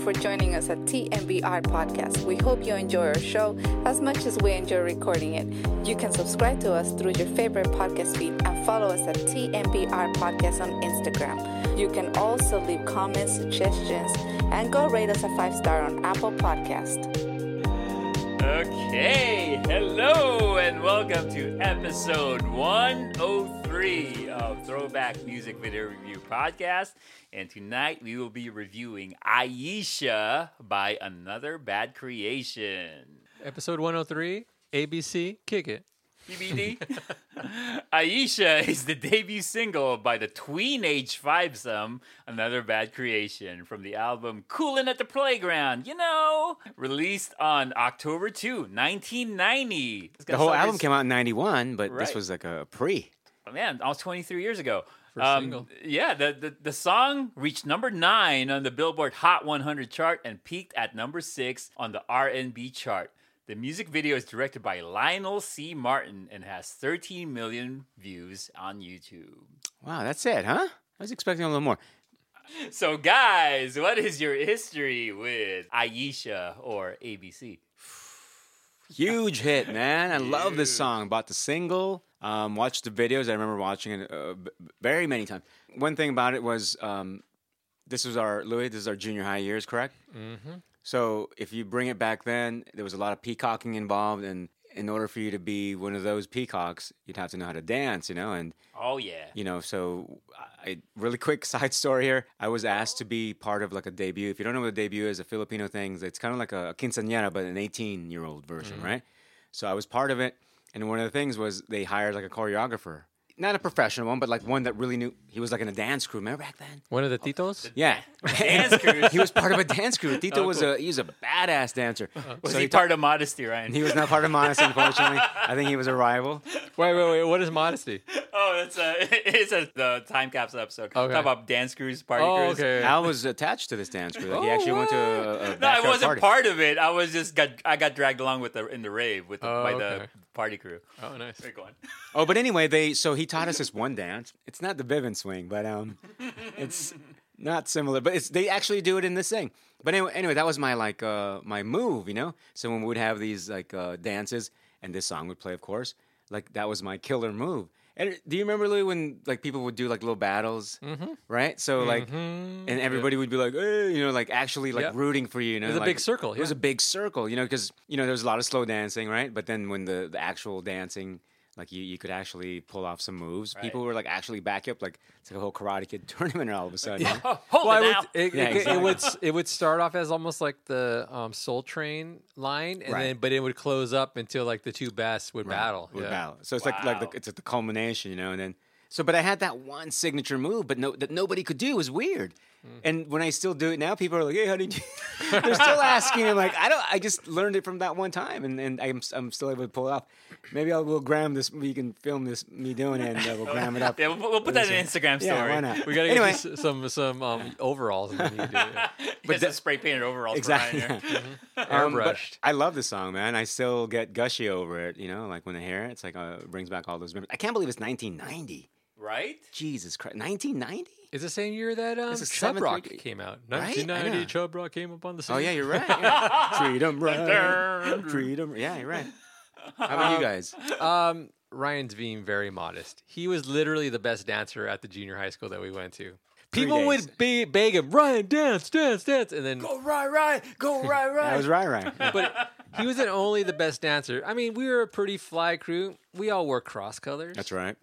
for joining us at TMBR Podcast. We hope you enjoy our show as much as we enjoy recording it. You can subscribe to us through your favorite podcast feed and follow us at TMBR Podcast on Instagram. You can also leave comments, suggestions, and go rate us a 5-star on Apple Podcast. Okay, hello and welcome to episode 103 of Throwback Music Video Review Podcast. And tonight we will be reviewing Aisha by Another Bad Creation. Episode 103, ABC, Kick It. BBD. Aisha is the debut single by the tween-age fivesome Another Bad Creation from the album Coolin' at the Playground, released on October 2, 1990. The whole album came out in 91, but this was like a pre. Oh, man, almost 23 years ago. First single. Yeah, the song reached number 9 on the Billboard Hot 100 chart and peaked at number 6 on the R&B chart. The music video is directed by Lionel C. Martin and has 13 million views on YouTube. Wow, that's it, huh? I was expecting a little more. So, guys, what is your history with Aisha or ABC? Huge hit, man. I love this song. Bought the single, watched the videos. I remember watching it very many times. One thing about it was this is our junior high years, correct? Mm-hmm. So if you bring it back then, there was a lot of peacocking involved, and in order for you to be one of those peacocks, you'd have to know how to dance, and oh yeah, so really quick side story here. I was asked to be part of like a debut. If you don't know what a debut is, a Filipino thing, it's kind of like a quinceañera, but an 18-year-old version, right? So I was part of it, and one of the things was they hired like a choreographer. Not a professional one, but like one that really knew. He was like in a dance crew. Remember back then? One of the Titos? Yeah. Dance crew. He was part of a dance crew. Tito was a badass dancer. Was he part of Modesty, Ryan? He was not part of Modesty, unfortunately. I think he was a rival. Wait. What is Modesty? Oh, it's the time capsule episode. Okay. Talk about dance crews, party crews. Okay. Al was attached to this dance crew. He actually went to a No, I backyard wasn't party. part of it. I got dragged along in the rave by the party crew. Oh, nice. Go on. Oh, but anyway, he taught us this one dance. It's not the Vivint swing, but it's not similar. But they actually do it in this thing. But anyway, that was my my move, So when we would have these dances, and this song would play, of course, that was my killer move. And do you remember, Louis, when people would do little battles, right? So and everybody would be like, hey, actually rooting for you. It was a big circle. It was a big circle, because there was a lot of slow dancing, right? But then when the actual dancing, you could actually pull off some moves. Right. People were actually back up, it's like a whole Karate Kid tournament all of a sudden. Yeah. Hold it now. It would start off as almost like the Soul Train line, and but it would close up until the two best would battle. Battle. So it's it's the culmination, and then. So, but I had that one signature move, but that nobody could do. It was weird. And when I still do it now, people are like, "Hey, how did you?" They're still asking. I'm like, I just learned it from that one time, and I'm still able to pull it off. Maybe we'll gram this. We can film this me doing it, and we'll gram it up. Yeah, we'll put that in an Instagram story. Yeah, why not? We gotta get you some overalls. And then you can do it. But the spray painted overalls. Exactly. Airbrushed. I love this song, man. I still get gushy over it. When I hear it, it's it brings back all those memories. I can't believe it's 1990. Right? Jesus Christ, 1990? It's the same year that Chub Rock came out. Right? 1990, Chub Rock came up on the scene. Oh, yeah, you're right. Yeah. Treat 'em right. Treat 'em. Yeah, you're right. How about you guys? Ryan's being very modest. He was literally the best dancer at the junior high school that we went to. People would beg him, Ryan, dance, and then go right, go right. That was right. But he wasn't only the best dancer. I mean, we were a pretty fly crew. We all wore cross colors. That's right.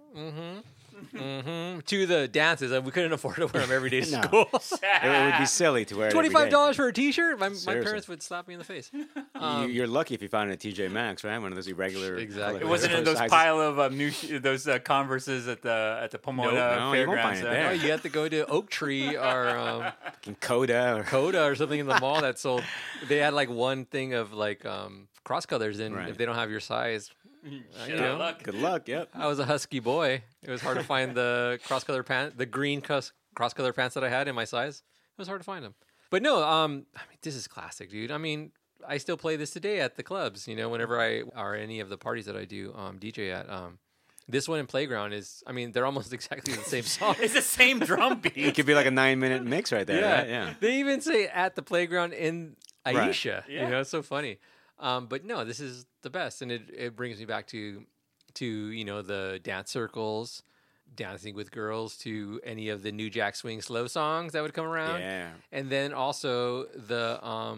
To the dances, and we couldn't afford to wear them every day to school. It would be silly to wear it $25 for a T-shirt. My parents would slap me in the face. You're lucky if you found it at TJ Maxx, right? One of those irregular. Exactly. It wasn't in those pile of those Converses at the Pomona you won't find Fairgrounds. it there. Oh, you have to go to Oak Tree or Coda or something in the mall that sold. They had one thing of cross colors, and if they don't have your size. Good luck. Yep. I was a husky boy. It was hard to find the cross-color pants, the green cross-color pants that I had in my size. It was hard to find them. But no, this is classic, dude. I mean, I still play this today at the clubs. Whenever I or any of the parties that I do DJ at. This one in Playground is, I mean, they're almost exactly the same song. It's the same drum beat. It could be like a 9-minute mix right there. Right? Yeah. They even say at the playground in Aisha. Yeah. You know, it's so funny. But no, this is the best, and it brings me back to you know, the dance circles, dancing with girls, to any of the New Jack Swing slow songs that would come around. Yeah. And then also the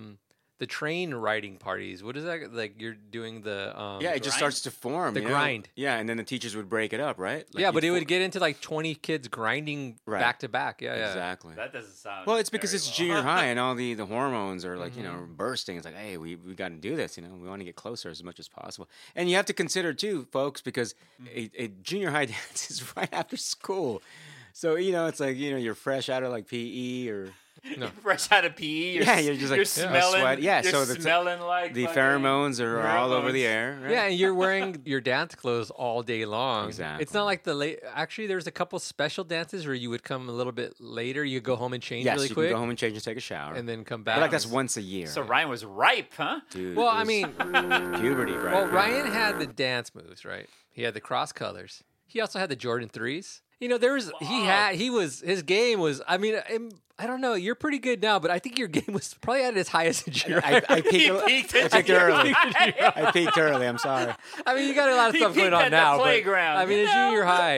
train riding parties. What is that? Like you're doing the Yeah, it just grind? starts to form. The you know? grind. Yeah, and then the teachers would break it up, right? Like yeah, but you'd it would get into like 20 kids grinding Right. back to back. Yeah, yeah. Exactly. That doesn't sound. Well, it's because very it's well. junior high and all the hormones are like, you know, bursting. It's like, hey, we got to do this, you know. We want to get closer as much as possible. And you have to consider too, folks, because a junior high dance is right after school. So, you know, it's like, you know, you're fresh out of like PE or fresh out of PE. Yeah, you're just like, you're yeah, smelling. sweat. Yeah, you're so smelling like the fucking pheromones are all over the pheromones. air. Right? Yeah, and you're wearing your dance clothes all day long. Exactly. It's not like the late. Actually, there's a couple special dances where you would come a little bit later. You go home and change Yes, really you quick, can go home and change and take a shower. and then come But back. like that's once a year. So Ryan was ripe, huh? Dude, well, it I was mean, puberty, right? well, Ryan had the dance moves, right? He had the cross colors. He also had the Jordan 3s. You know, there was his game was. I mean, I don't know. You're pretty good now, but I think your game was probably at its highest in junior high. I peaked, He I peaked at peaked junior early. high. I peaked early. I'm sorry. I mean, you got a lot of He stuff going peaked on at the now. But, playground, I mean, you in know? junior high,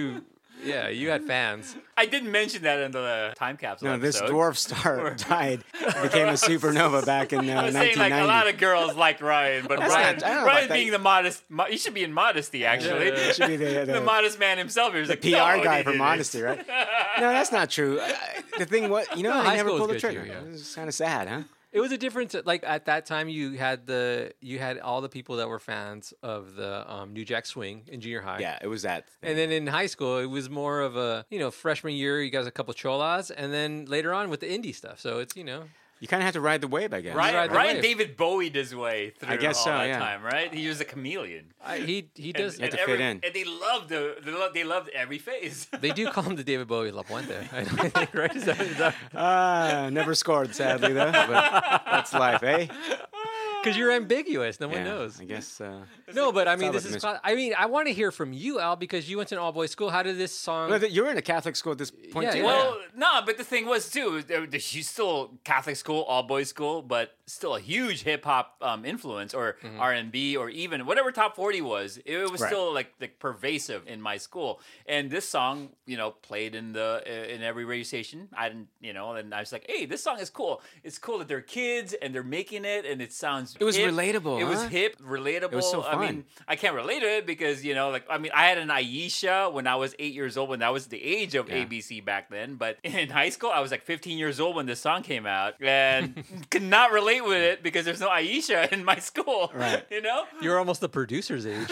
you had fans. I didn't mention that in the time capsule. No, this episode. dwarf star died, became a supernova back in I was 1990. saying like a lot of girls liked Ryan, but That's Ryan, not- I don't know about Ryan that. being the modest, he should be in modesty actually. Yeah. Should be the The modest man himself. He was like, PR "No, guy he for didn't." modesty, right? No, that's not true. The thing was, you know, No, I high never school was pulled the good trigger. too, yeah. It was kind of sad, huh? It was a difference. Like at that time, you had all the people that were fans of the New Jack Swing in junior high. Yeah, it was that. And then in high school, it was more of a, you know, freshman year, you guys a couple cholas, and then later on with the indie stuff. So it's, you know, You kind of have to ride the wave, I guess. Ride Ryan, the Ryan wave. David Bowie'd his way through I guess all so, that yeah. time, right? He was a chameleon. he does. had to fit in. And they loved every phase. They do call him the David Bowie La Puente, I think, right? Is that, Never scored, sadly, though. But that's life, eh? because you're ambiguous. No one Yeah, knows. I guess. No, but I It's mean, all this about is. mis- I mean, I want to hear from you, Al, because you went to an all-boys school. How did this song? Well, you were in a Catholic school at this point, Yeah, too. yeah. Well, no, but the thing was too, she's still Catholic school, all boys school, but still a huge hip hop influence, or R&B, or even whatever top 40 was. It was Right. still like pervasive in my school. And this song, you know, played in every radio station. I didn't, you know, and I was like, hey, this song is cool. It's cool that they're kids and they're making it, and it sounds. It was hip. relatable, It was huh? hip, relatable. It was so I mean, fun. I can't relate to it because, you know, like, I mean, I had an Aisha when I was 8 years old, when that was the age of Yeah. ABC back then. But in high school, I was like 15 years old when this song came out, and could not relate with it because there's no Aisha in my school. Right. You know? You're almost the producer's age.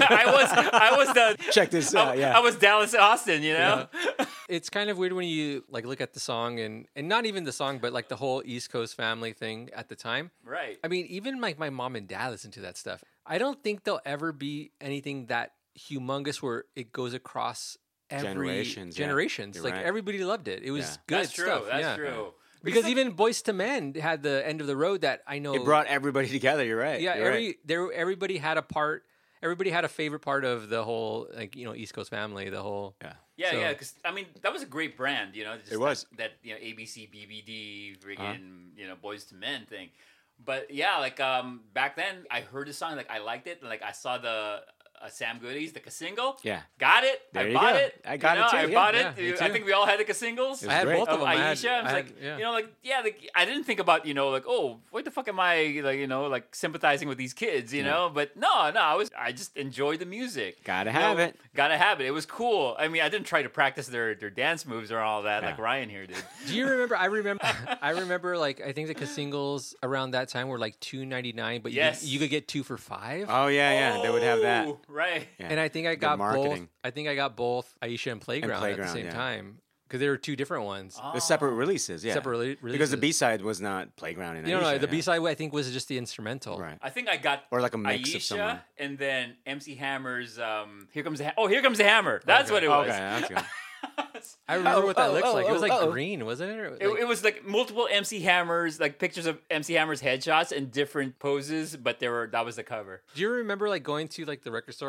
I was the. Check this out, yeah. I was Dallas Austin, you know? It's kind of weird when you like look at the song and not even the song, but like the whole East Coast family thing at the time. Right. I mean, even like my mom and dad listen to that stuff. I don't think there'll ever be anything that humongous where it goes across every Generations, yeah. generations. You're like right. everybody loved it. It was Yeah. good That's true. stuff. That's yeah. true. Because even Boys to Men had the End of the Road that I know. It brought everybody together. You're right. yeah, You're right. everybody had a part. Everybody had a favorite part of the whole, like, you know, East Coast family. The whole. Yeah. Yeah, So- yeah, because I mean that was a great brand, you know. Just It was. that you know, ABC, BBD, friggin' you know, Boys to Men thing. But yeah, like back then I heard the song, like I liked it, and like I saw the Sam Goody's the single. Yeah. Got it. There I you bought go. it. I got you it know, too, I yeah. bought Yeah, it. me I too. think we all had the singles. It I had great. both of them. Aisha. I was I like, had- yeah. you know, like, yeah, like, I didn't think about, you know, like, oh, what the fuck am I, like, you know, like sympathizing with these kids, you know? But no, I just enjoyed the music. Gotta You know, have it. Gotta have it. It was cool. I mean, I didn't try to practice their dance moves or all that like Yeah. Ryan here did. Do you remember? I remember. Like, I think the singles around that time were like $2.99, but Yes. you could get 2 for $5. Oh yeah. They would have that. Oh, Right. Yeah. And I think I Good got both. marketing. I think I got both Aisha and Playground, at the Playground, same yeah. time because there were 2 different ones. The separate releases. Yeah. Separate Because the releases. B side was not Playground in You know, Aisha, the yeah. B side I think was just the instrumental. Right. I think I got Or like a mix Aisha of someone. and then MC Hammer's Here Comes the Hammer. That's what it was. Okay, that's good. I remember what that looks like. It was like oh. green, wasn't it? Or, It, like- it was like multiple MC Hammers, like pictures of MC Hammer's headshots in different poses, but that was the cover. Do you remember like going to like the record store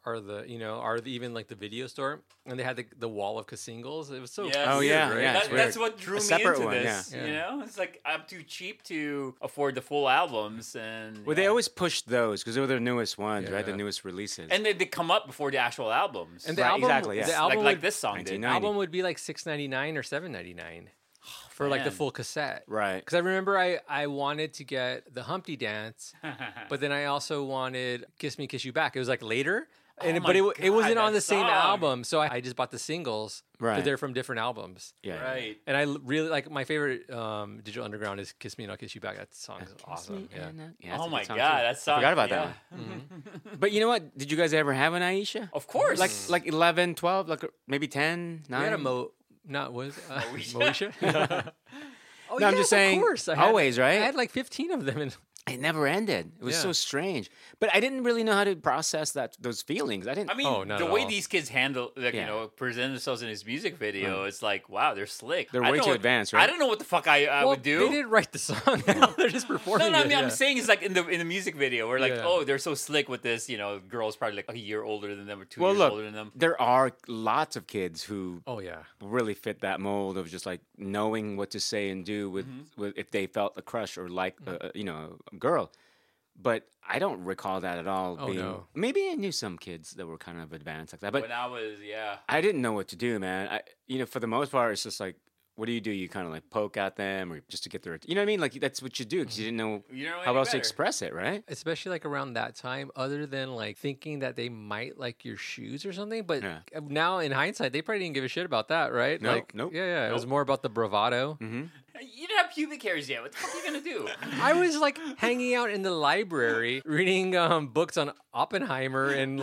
or even like the video store, and they had the wall of singles. It was so Yes. Oh, weird, yeah, right? yeah. it's That's weird. what drew A me separate into one, this. yeah. You know, it's like I'm too cheap to afford the full albums, and Well, they always pushed those because they were their newest ones, right? The Yeah. newest releases. and they come up before the actual albums. And the Right, album, exactly, yeah. the album like would, this song did. 1990. album would be like $6.99 or $7.99 for like the man. full cassette. right. Because I remember I wanted to get the Humpty Dance, but then I also wanted Kiss Me, Kiss You Back. It was like later, Oh my but it wasn't God, on the that same song. album. So I just bought the singles because Right. they're from different albums. Yeah. Right. And I really like my favorite Digital Underground is Kiss Me and I'll Kiss You Back. That song is awesome. Yeah. that's Oh a my good song, God, too. that song. I forgot about yeah. that one. But you know what? Did you guys ever have an Aisha? Of course. Like 11, 12, like maybe 10, 9? We had a not was Moesha? Moesha? Oh, No, I'm just saying, Of course. always, right? I had like 15 of them. And It never ended. It was Yeah. so strange. But I didn't really know how to process those feelings. I didn't. I mean, Oh, not the at way all. these kids handle, like, Yeah. present themselves in his music video, it's like, wow, they're slick. They're I way don't too know advanced, I right? don't know what the fuck I would do. They didn't write the song. They're just performing. No, I it, mean, I'm yeah. saying it's like in the music video, where like, Yeah. oh, they're so slick with this. Girl's probably like a year older than them or 2 well, years look, older than them. there are lots of kids who Oh yeah. really fit that mold of just like knowing what to say and do with if they felt a crush or like a girl. But I don't recall that at all. Oh, no. Maybe I knew some kids that were kind of advanced like that, but When I was, I didn't know what to do, man. For the most part, it's just like, what do? You kind of like poke at them or just to get their, you know what I mean? Like that's what you do because you didn't know you don't know how any else to better. express it, right? Especially like around that time, other than like thinking that they might like your shoes or something. But Yeah. now in hindsight, they probably didn't give a shit about that, right? Nope, Like, nope. Yeah. It was more about the bravado. You didn't have pubic hairs yet. What the fuck are you gonna do? I was like hanging out in the library reading books on Oppenheimer and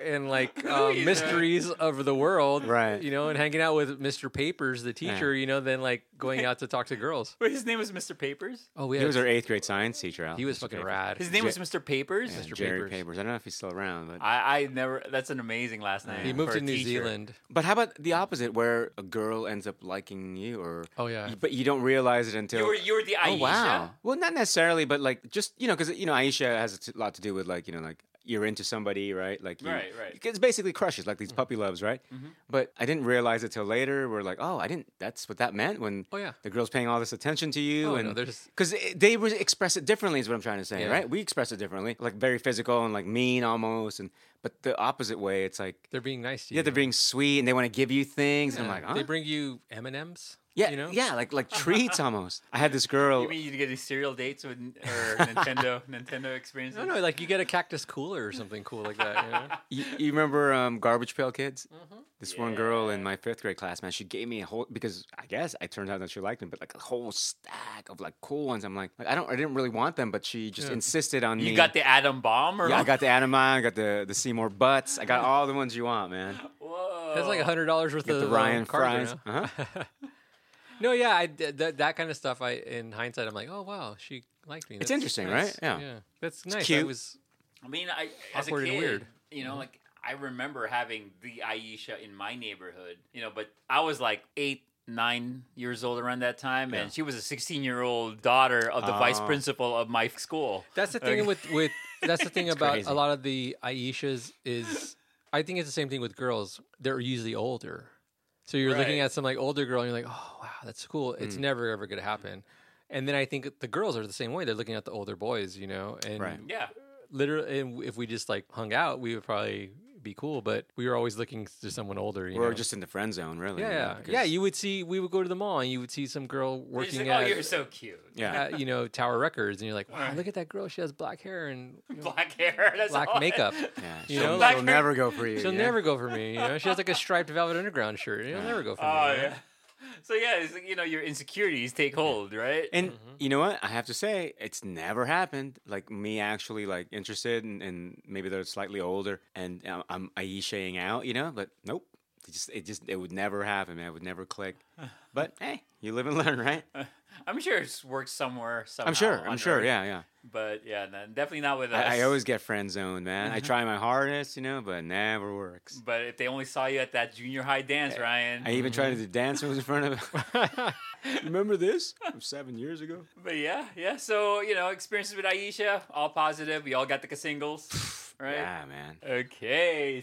mysteries of the world, Right. And hanging out with Mr. Papers, the teacher, then like going out to talk to girls. Wait, his name was Mr. Papers. Oh, He was our 8th grade science teacher. Al. he was Mr. fucking Papers. rad. His name was Mr. Papers. Yeah, Mr. Jerry Papers. Papers. I don't know if he's still around, but I never. That's an amazing last name. He moved for to a New teacher. Zealand. But how about the opposite, where a girl ends up liking you, or Oh, yeah. but you don't realize it until You were the Aisha. oh wow. Well, not necessarily, but like just because Aisha has a lot to do with like you're into somebody, right? Like Right. It's basically crushes, like these puppy loves, right? But I didn't realize it till later. We're like, oh, I didn't. That's what that meant when Oh, yeah. the girl's paying all this attention to you, Oh, and no, there's- because they would express it differently, is what I'm trying to say, Yeah. right? We express it differently, like very physical and like mean almost, but the opposite way, it's like They're being nice to you. yeah, they're being sweet and they want to give you things, and I'm like, huh? They bring you M&Ms. yeah, you know? yeah, like treats almost. I had this girl. You mean you get these cereal dates with or Nintendo experiences? No, like you get a cactus cooler or something cool like that. You know? You remember Garbage Pail Kids? This one girl in my 5th grade class, man, she gave me a whole, because I guess I turned out that she liked them, but like a whole stack of like cool ones. I'm like I didn't really want them, but she just insisted on me. You got the atom bomb, or yeah, I got the Anima, I got the Seymour Butts, I got all the ones you want, man. Whoa. That's like $100 worth Got of the Ryan cards fries. right now. Uh-huh. No, yeah, I did that kind of stuff. In hindsight, I'm like, oh wow, she liked me. It's That's interesting, nice. right? Yeah. That's nice. cute. I was I mean, as a Awkward and kid, weird. like I remember having the Aisha in my neighborhood, but I was like 8, 9 years old around that time, and she was a 16-year-old daughter of the vice principal of my school. That's the thing with that's the thing about crazy. a lot of the Aishas is I think it's the same thing with girls. They're usually older. So you're looking Right. at some like older girl and you're like, "Oh, wow, that's cool." It's never ever going to happen. And then I think the girls are the same way. They're looking at the older boys, and Right. Yeah. literally and if we just like hung out, we would probably be cool, but we were always looking to someone older, you We're know. just in the friend zone, really. yeah. because- Yeah, you would go to the mall and you would see some girl It's working like, oh, at you're so cute. Yeah. at, Tower Records, and you're like, wow, look at that girl. She has black hair and Black hair. That's black all makeup. Yeah. You she'll, know, like she'll her- never go for you. She'll yeah? never go for me. She has like a striped Velvet Underground shirt. She'll never go for me. Oh you know? yeah. So yeah, it's like, your insecurities take hold, right? And you know what? I have to say, it's never happened. Like me actually like interested and maybe they're slightly older and I'm Aisha-ing out, but nope. It would never happen, man. It would never click. But hey, you live and learn, right? I'm sure it's worked somewhere. Somehow I'm sure. Earth. Yeah. But yeah, no, definitely not with us. I always get friend zoned, man. I try my hardest, but it never works. But if they only saw you at that junior high dance, Ryan. I even tried to do dance moves in front of. Remember this from 7 years ago? But yeah. So experiences with Aisha, all positive. We all got the singles. right? Yeah, man. Okay,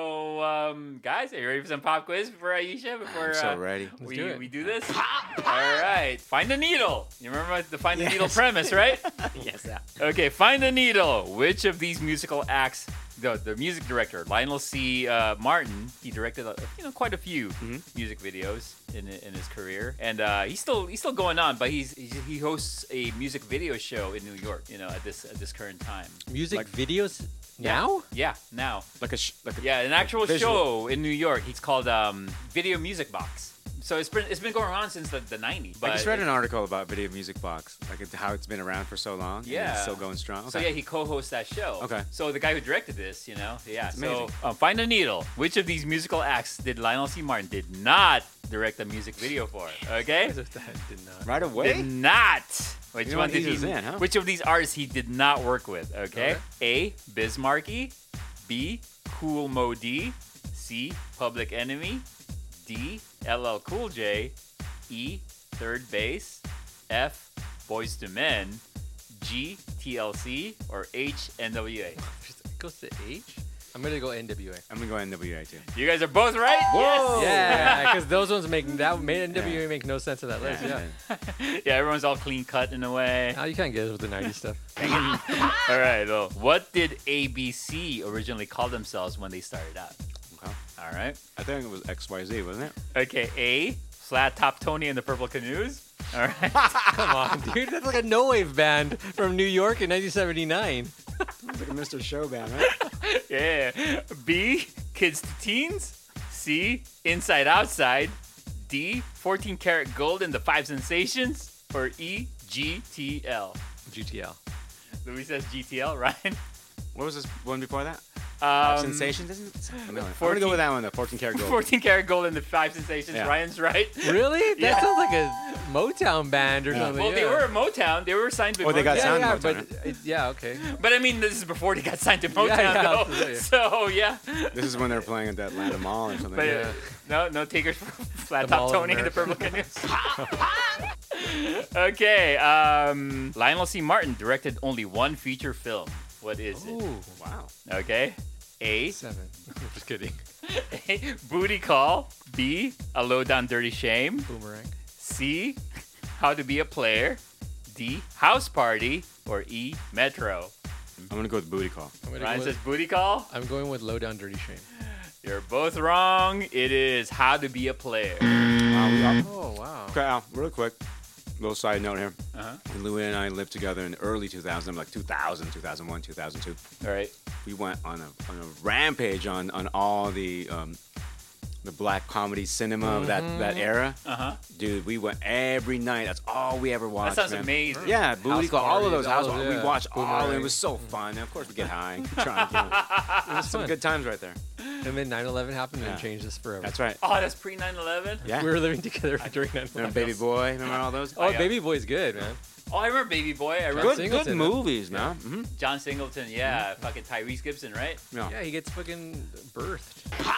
so guys, are you ready for some pop quiz for Aisha? Before I'm so ready. Let's do it. we do this. All right, find the needle. You remember the find the needle premise, right? Yes, yeah. Okay, find the needle. Which of these musical acts? The music director Lionel C. Martin. He directed quite a few music videos in his career, and he's still going on. But he hosts a music video show in New York. At this current time. Music videos now? Yeah, now. Like a Yeah, an actual visual. show in New York. It's called Video Music Box. So it's been going on since the 90s. But I just read an article about Video Music Box, like how it's been around for so long. And Yeah. it's still going strong. Okay. So yeah, he co-hosts that show. Okay. So the guy who directed this, yeah. amazing. So find a needle. Which of these musical acts did Lionel C. Martin did not direct a music video for? Okay. Did not. right away. Did not. Which You know one what, did he? ease us in, huh? Which of these artists he did not work with? Okay. A. Bismarcky. B. Cool Mo D. C. Public Enemy. D. LL Cool J. E. Third Base. F. Boys to Men. G. TLC. Or H. NWA. It goes to H? I'm going to go NWA. I'm gonna go NWA too. You guys are both right. Whoa! Yeah, because those ones NWA make no sense in that list. Yeah. Yes. Yeah, everyone's all clean cut in a way. Now you can't get it with the 90s stuff. All right. Well, what did ABC originally call themselves when they started out? Okay. All right. I think it was XYZ, wasn't it? Okay. A. Flat Top Tony and the Purple Canoes. All right. Come on, dude. That's like a no-wave band from New York in 1979. It's like a Mr. Show band, right? Yeah. B. Kids to Teens. C. Inside Outside. D. 14 Karat Gold and the Five Sensations. Or E. GTL. GTL. Louis says GTL. Ryan. What was this one before that? Um, Sensations, isn't it? I'm gonna 14 go with that one, though. 14 Karat Gold. 14 Karat Gold and the Five Sensations. Yeah. Ryan's right. Really? That Yeah. sounds like a Motown band or Yeah. something. Well, they yeah. were a Motown. They were signed to Oh, they got Motown. signed. Yeah, Motown, but yeah, okay. But I mean, this is before they got signed to Motown, yeah, though. absolutely. So yeah. This is when they were playing at the Atlanta Mall or something. But Yeah. no takers for Flat The Top Mall of Tony and the Purple America. Canoes. Okay. Lionel C. Martin directed only one feature film. What is it? Ooh, Wow. Okay. A. 7. Just kidding. A. Booty Call. B. A Low Down Dirty Shame. Boomerang. C. How to Be a Player. D. House Party. Or E. Metro. I'm gonna go with Booty Call. I'm, Ryan says Booty Call. I'm going with Low Down Dirty Shame. You're both wrong. It is How to Be a Player. Oh, wow. Okay, Al, real quick, little side note here. Uh-huh. When Louis and I lived together in the early 2000s, like 2000, 2001, 2002. All right. We went on a rampage on all the black comedy cinema of that era. Uh-huh. Dude, we went every night. That's all we ever watched. That sounds man. amazing. Yeah, Booty House Call, all of parties, those house all parties. of- We yeah. watched all. It Boomerang. was so fun. And of course, we get high. And try and, It was some fun. good times right there. And then 9/11 happened Yeah. and changed us forever. That's right. Oh, that's pre 9/11? Yeah. We were living together during 9/11. Remember Baby Boy? Remember all those? Oh, Yeah. Baby Boy's good, man. Oh, I remember Baby Boy. I remember Good, Singleton, good huh? movies, man. Mm-hmm. John Singleton. Yeah, fucking Tyrese Gibson, right? Yeah. Yeah, he gets fucking birthed.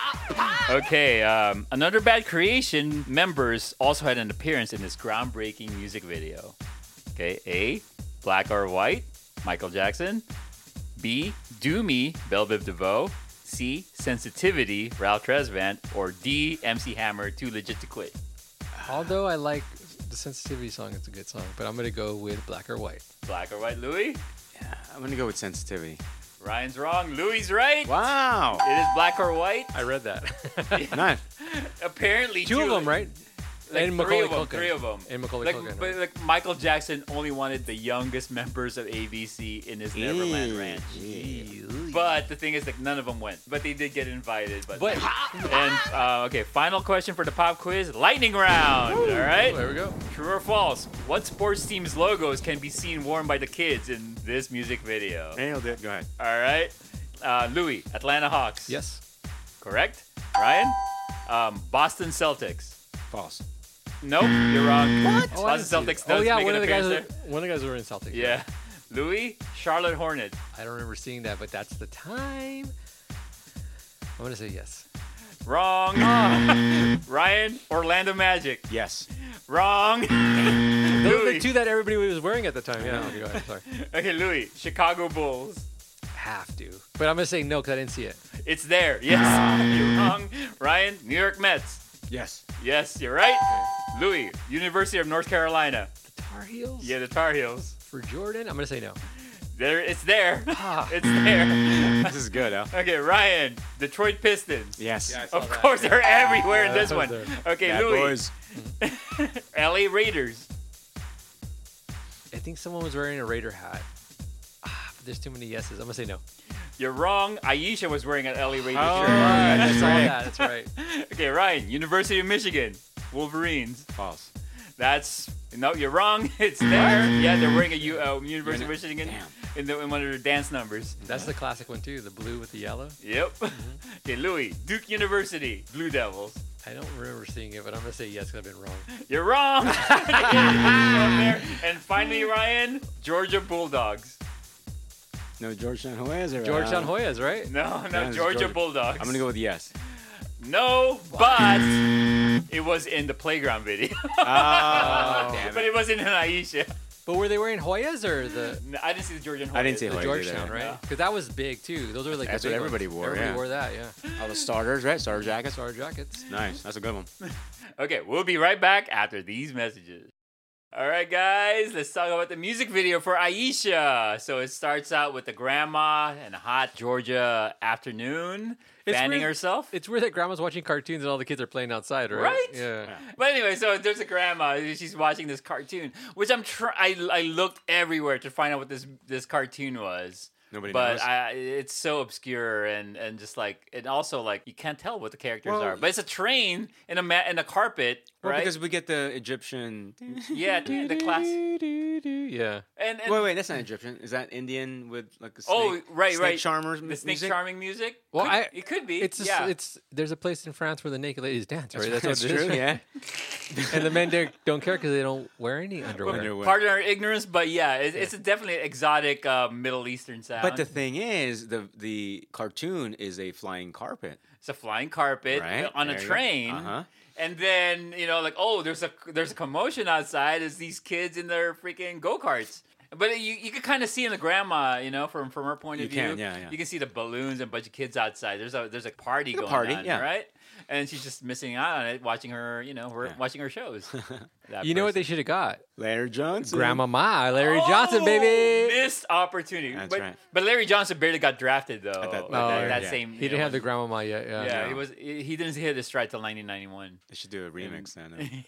Okay, Another Bad Creation members also had an appearance in this groundbreaking music video. Okay, A. Black or White, Michael Jackson. B. Do Me, Belle Biv DeVoe. C. Sensitivity, Ralph Tresvant. Or D. MC Hammer, Too Legit to Quit. Although I like the Sensitivity song, it's a good song, but I'm going to go with Black or White. Black or White, Louis? Yeah, I'm gonna go with Sensitivity. Ryan's wrong. Louis' right. Wow. It is Black or White. I read that. Nice. Apparently, Two of them, right? Like And three Macaulay of them. Culkin. Three of them. And Macaulay Like, Culkin. but like Michael Jackson only wanted the youngest members of ABC in his Neverland Ew. Ranch. Ew. But the thing is, like, none of them went. But they did get invited. But But okay, final question for the pop quiz: lightning round. All right. there we go. True or false? What sports team's logos can be seen worn by the kids in this music video? Nailed it. Go ahead. All right. Louis, Atlanta Hawks. Yes. Correct. Ryan, Boston Celtics. False. Nope, you're wrong. What? Oh, I Boston didn't see Celtics that. does Oh yeah, make one an of the guys. appearance One of the guys were in Celtics. there. Yeah. Louis, Charlotte Hornets. I don't remember seeing that, but that's the time. I'm gonna say yes. Wrong. Ryan, Orlando Magic. Yes. Wrong. Those are Louis. the two that everybody was wearing at the time. Yeah. Okay, go ahead. Sorry. Okay, Louis, Chicago Bulls. have to. But I'm gonna say no because I didn't see it. It's there. Yes, you're wrong. Ryan, New York Mets. Yes. Yes, you're right. Louis, University of North Carolina. The Tar Heels. Yeah, the Tar Heels. For Jordan, I'm gonna say no. There, it's there. It's there. This is good, Al. Okay, Ryan, Detroit Pistons. Yes. Yeah, I saw Of that. course, they're everywhere in Yeah, this one. they're- Okay, Bad Louis, boys. LA Raiders. I think someone was wearing a Raider hat. But there's too many yeses. I'm gonna say no. You're wrong. Aisha was wearing an LA Raiders Oh, shirt. I that's saw right. that. That's right. Okay, Ryan, University of Michigan, Wolverines. False. That's no, you're wrong. It's there. Yeah, they're wearing a University of Michigan Damn. in one of their dance numbers. That's the classic one too. The blue with the yellow. Yep. Okay, Louis, Duke University, Blue Devils. I don't remember seeing it, but I'm gonna say yes because I've been wrong. You're wrong. There. And finally, Ryan, Georgia Bulldogs. No, Georgetown Hoyas or Georgetown Hoyas, right? No, Yeah, no, it's Georgia Georgia. Bulldogs. I'm gonna go with yes. No, but it was in the playground video. Oh, But it wasn't in Aisha. But were they wearing Hoyas or the No, I didn't see the Georgian. I didn't see Hoyas. the Hoyas Georgetown, either. right? Because that was big too. Those were like That's the what big everybody ones. wore, Everybody yeah. wore that, yeah. All the starters, right? Starter jackets. Star jackets. Nice. That's a good one. Okay, we'll be right back after these messages. All right, guys, let's talk about the music video for Aisha. So it starts out with the grandma and a hot Georgia afternoon It's fanning weird. herself. It's weird that grandma's watching cartoons and all the kids are playing outside, right? Right? Yeah. But anyway, so there's a grandma. She's watching this cartoon, which I looked everywhere to find out what this cartoon was. Nobody but knows. It's so obscure and just like, and also like you can't tell what the characters Well, are. But it's a train in a carpet, Well, right? because we get the Egyptian. Yeah, the class. Yeah. And Wait, that's not Egyptian. Is that Indian with like a snake? Oh, right, snake right. Charmers the snake music? charming music. Well, it could be. It's yeah. there's a place in France where the naked ladies dance, right? That's what it true. is. Yeah. And the men don't care because they don't wear any Well, underwear. Underwear. pardon our ignorance, but yeah, it's definitely an exotic Middle Eastern sound. But the thing is, the cartoon is a flying carpet. It's a flying carpet Right, on a there you go. train. Uh-huh. And then, like, oh, there's a commotion outside. It's these kids in their freaking go-karts. But you can kind of see in the grandma, from her point of You view. can, yeah. You can see the balloons and a bunch of kids outside. There's a party Like a going party, on, yeah. right? And she's just missing out on it, watching her, watching her shows. That You know what they person. should have got? Larry Johnson. Grandma Ma, Larry Oh, Johnson, baby. Missed opportunity. That's but, right. But Larry Johnson barely got drafted though. that- That, Oh, that yeah. same. He didn't have the Grandma Ma yet. Yeah. Yeah, No. he didn't hit his stride till 1991. They should do a remix then.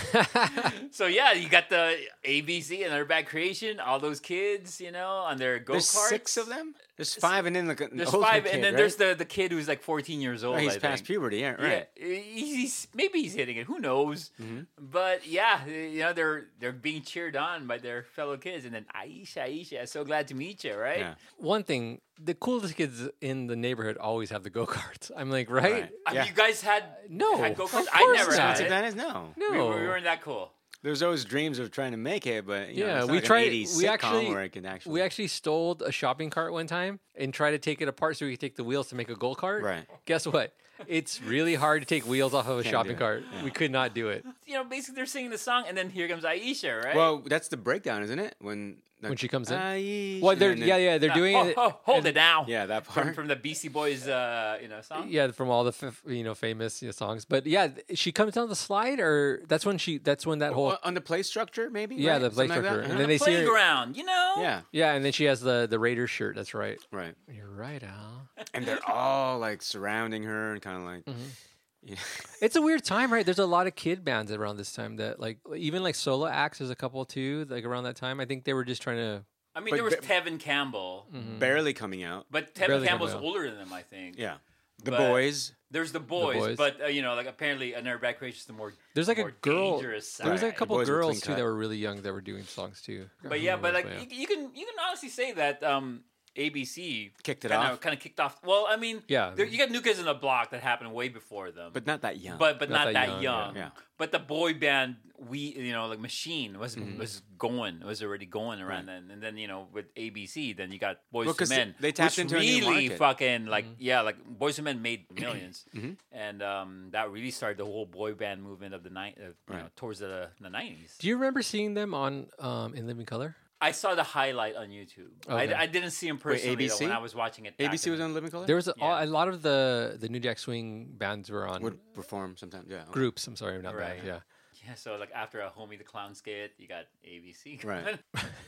So yeah, you got the ABC and their bad creation, all those kids, on their go There's karts. 6 of them. There's 5, and then like There's older 5, kid, and then right? there's the kid who's like 14 years old. Oh, he's I past think. puberty. Yeah, right. Yeah, maybe he's hitting it. Who knows? Mm-hmm. But yeah, they're being cheered on by their fellow kids, and then Aisha, so glad to meet you, right? Yeah. One thing, the coolest kids in the neighborhood always have the go karts. I'm like, right? Right. Have Yeah. you guys had No, had go-karts? of I course never not. had Expensive it. that is? No. No. We weren't that cool. There's always dreams of trying to make it, but Yeah, it's not we like an tried. 80s We sitcom actually, where I can actually. we actually stole a shopping cart one time and tried to take it apart so we could take the wheels to make a go kart. Right. Guess what? It's really hard to take wheels off of a Can't shopping do it. cart. Yeah. We could not do it Basically they're singing the song, and then here comes Aisha, right? Well, that's the breakdown, isn't it? When when she comes in. Aisha, Well, they're and then- they're doing it. Hold and- it down. Yeah, that From, part. from the BC Boys, song. Yeah, from all the famous songs. But yeah, she comes down the slide, or that's when that whole On the play structure, maybe. Yeah, right? the play Something like structure. that? And Uh-huh. then they see her. Playground, Yeah, Yeah, and then she has the Raiders shirt. That's right. right. You're right, Al. And they're all like surrounding her and kind of like. Mm-hmm. Yeah. It's a weird time, right? There's a lot of kid bands around this time that even solo acts. There's a couple too, around that time. I think they were just trying to. I mean, But there was ba- Tevin Campbell, Barely coming out. but Tevin Barely Campbell's coming out. older than them, I think. Yeah, the But- boys. There's the boys, Boys. but apparently another bad creation is the more. There's like a more girl. dangerous There was side. like a couple boys were girls clean too cut. that were really young that were doing songs too. But yeah, but yeah. you can honestly say that ABC Kicked it kind off. of kicked off. Well, I mean, Yeah. you got New Kids on the Block that happened way before them, But not that young. but not, that that young, young. yeah. But the boy band, Machine was already going around then, and then with ABC, then you got Boys Well, to 'cause Men, they tapped which into a new really market. fucking like Boys to Men made millions, and that really started the whole boy band movement of the Right. towards the 90s. Do you remember seeing them on in Living Color? I saw the highlight on YouTube. Okay. I didn't see him personally though, ABC? when I was watching it. back ABC in was the- on Living Color. There was a Yeah. lot of the New Jack Swing bands were on Would perform sometimes. Yeah. groups. I'm sorry, not Right. bands. Yeah. Yeah, so like after a Homie the Clown skit, you got ABC. Right.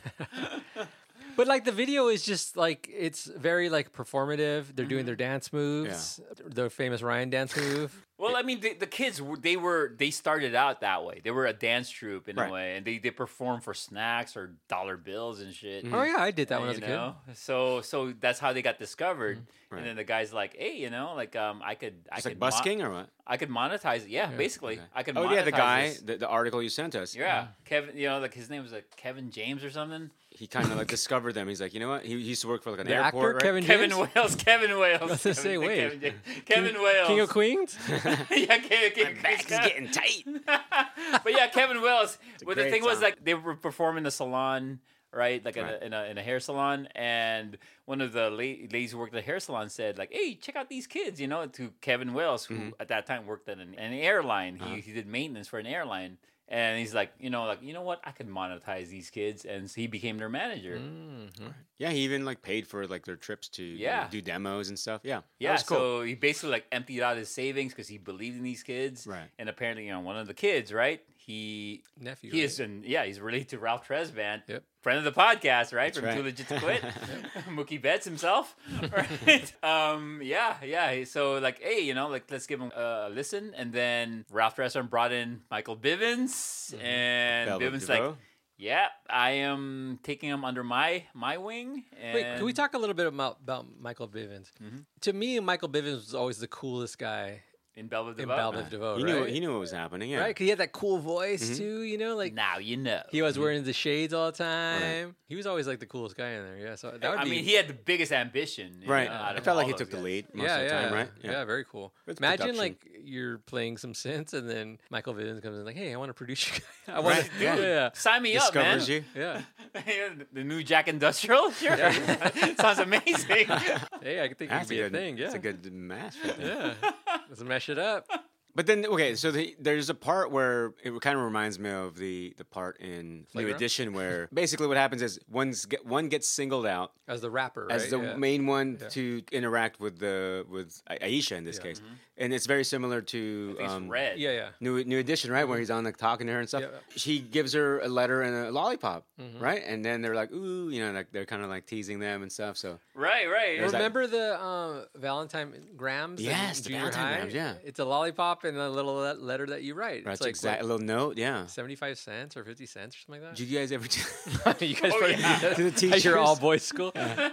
But like the video is just like it's very like performative. They're doing their dance moves, their famous Ryan dance move. Well, I mean, the kids they started out that way. They were a dance troupe in Right. a way, and they performed for snacks or dollar bills and shit. Oh yeah, I did that when I was you a kid. know? So that's how they got discovered. Right. And then the guy's like, "Hey, you know, like I could It's like busking or what? I could monetize it. Yeah, basically, Okay. I could. Oh monetize yeah, the guy, this. the article you sent us. Yeah, Kevin. You know, like his name was like Kevin James or something. He kind of like discovered them. He's like, you know what? He used to work for like an The airport, actor right? Kevin Kevin James, Wales. Kevin Wales. I was gonna say, wait. Kevin, Kevin Wales. King of Queens. Yeah, Kevin. Back is getting tight. But yeah, Kevin Wells. But the great thing was, song. like, they were performing in the salon, right? Like Right. in a hair salon, and one of the ladies who worked at the hair salon said, like, "Hey, check out these kids," you know, to Kevin Wells, who at that time worked at an airline. He did maintenance for an airline. And he's like, you know what? I could monetize these kids, and so he became their manager. Yeah, he even like paid for like their trips to Yeah. do demos and stuff. Yeah, that Yeah, was cool. so he basically like emptied out his savings because he believed in these kids. Right. And apparently, one of the kids, right? Nephew. He right? is he's related to Ralph Tresvant, Yep. friend of the podcast, right? That's From right. Too Legit to Quit. Mookie Betts himself. Right? Yeah. So like, hey, like let's give him a listen. And then Ralph Tresvant brought in Michael Bivins, and Velvet Bivins DeVoe. like, yeah, I am taking him under my wing. And Wait, can we talk a little bit about Michael Bivins? To me, Michael Bivins was always the coolest guy in Velvet in DeVoe? Velvet DeVoe, He right? knew what was happening. Yeah, Right? Because he had that cool voice too, like Now you know. he was wearing the shades all the time. He was always like the coolest guy in there. Yeah, so that would I be. mean, he had the biggest ambition. right. out I of felt like all he those took the guys. lead most yeah, of the time, right? Yeah, very cool. It's Imagine production. like you're playing some synths and then Michael Bivins comes in like, "Hey, I want to produce you. I want Right, to, yeah. yeah, Sign me up, man. Discovers you. yeah. The new Jack Industrial? Sure. Sounds amazing. Hey, I think it could That's be a thing. Yeah, That's a good match. Right there. yeah. Let's mash it up. But then, okay, so there's a part where it kind of reminds me of the part in New Playground? Edition where basically what happens is one gets singled out As the rapper, right? as the Yeah. main one to interact with Aisha in this case, and it's very similar to It's red. Yeah, yeah. New Edition, right, where he's on like talking to her and stuff. Yeah. She gives her a letter and a lollipop, right, and then they're like, ooh, like they're kind of like teasing them and stuff. So Right. There's that- Remember the Valentine grams? in Yes, the junior Valentine high? grams, yeah. It's a lollipop and a little letter that you write. that's It's like exact a little note, yeah. 75 cents or 50 cents or something like Did you guys ever? that. You guys Oh, probably yeah. do that To the at your teachers? all boys school.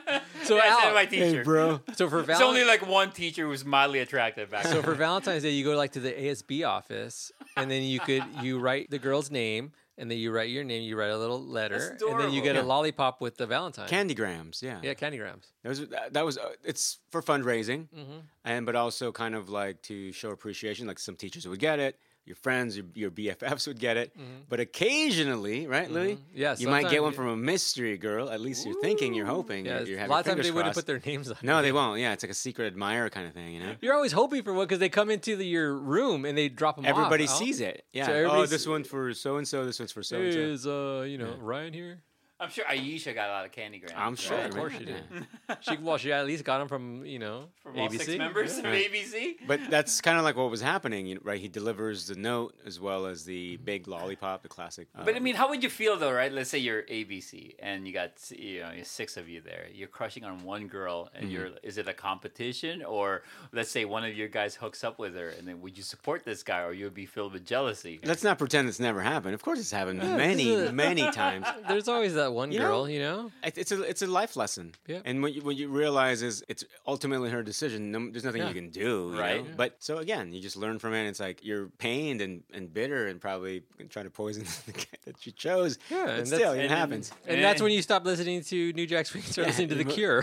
So Yeah, I said Al, my teacher. bro. so for It's only like one teacher who was mildly attractive back so then. for Valentine's Day, you go like to the ASB office, and then you write the girl's name, and then you write your name. You write a little letter, That's and then you get adorable. a lollipop with the Valentine. Candygrams, yeah. Yeah, candygrams. That was it's for fundraising, Mm-hmm. and but also kind of like to show appreciation. Like some teachers would get it, your friends, your BFFs would get it, but occasionally, right, Louis? Yeah, you might get sometimes one you- from a mystery girl. At least you're thinking, you're hoping, Yeah, you're a having lot of times fingers they wouldn't crossed. put their names on. No, they won't. Yeah, it's like a secret admirer kind of thing, you know. You're always hoping for one because they come into your room and they drop them off. Everybody Al. sees it. Yeah. So oh, everybody's- this one for so and so. This one's for so and so. Is Ryan here? I'm sure Aisha got a lot of candy grams. I'm sure. of course man. she did. Yeah. She at least got them from From all ABC. 6 members Yeah. of ABC. But that's kind of like what was happening, right? He delivers the note as well as the big lollipop, the classic. But I mean, how would you feel though, right? Let's say you're ABC and you got you're 6 of you there. You're crushing on one girl, and is it a competition, or let's say one of your guys hooks up with her, and then would you support this guy, or you would be filled with jealousy? let's not pretend it's never happened. Of course, it's happened many times. There's always that one You know- girl, you know? It's a life lesson. Yeah. And what you realize is it's ultimately her decision. There's nothing Yeah. you can do, you Right. know? But so again, you just learn from it. It's like you're pained and bitter and probably trying to poison the guy that you chose. Yeah, but and still, that's- it and- happens. And that's when you stop listening to New Jack Swing and start listening to The Cure.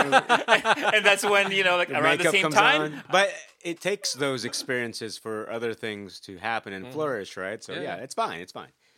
And that's when like Your around the makeup same comes time. on. But it takes those experiences for other things to happen and flourish, right? So Yeah. yeah, it's fine. It's fine.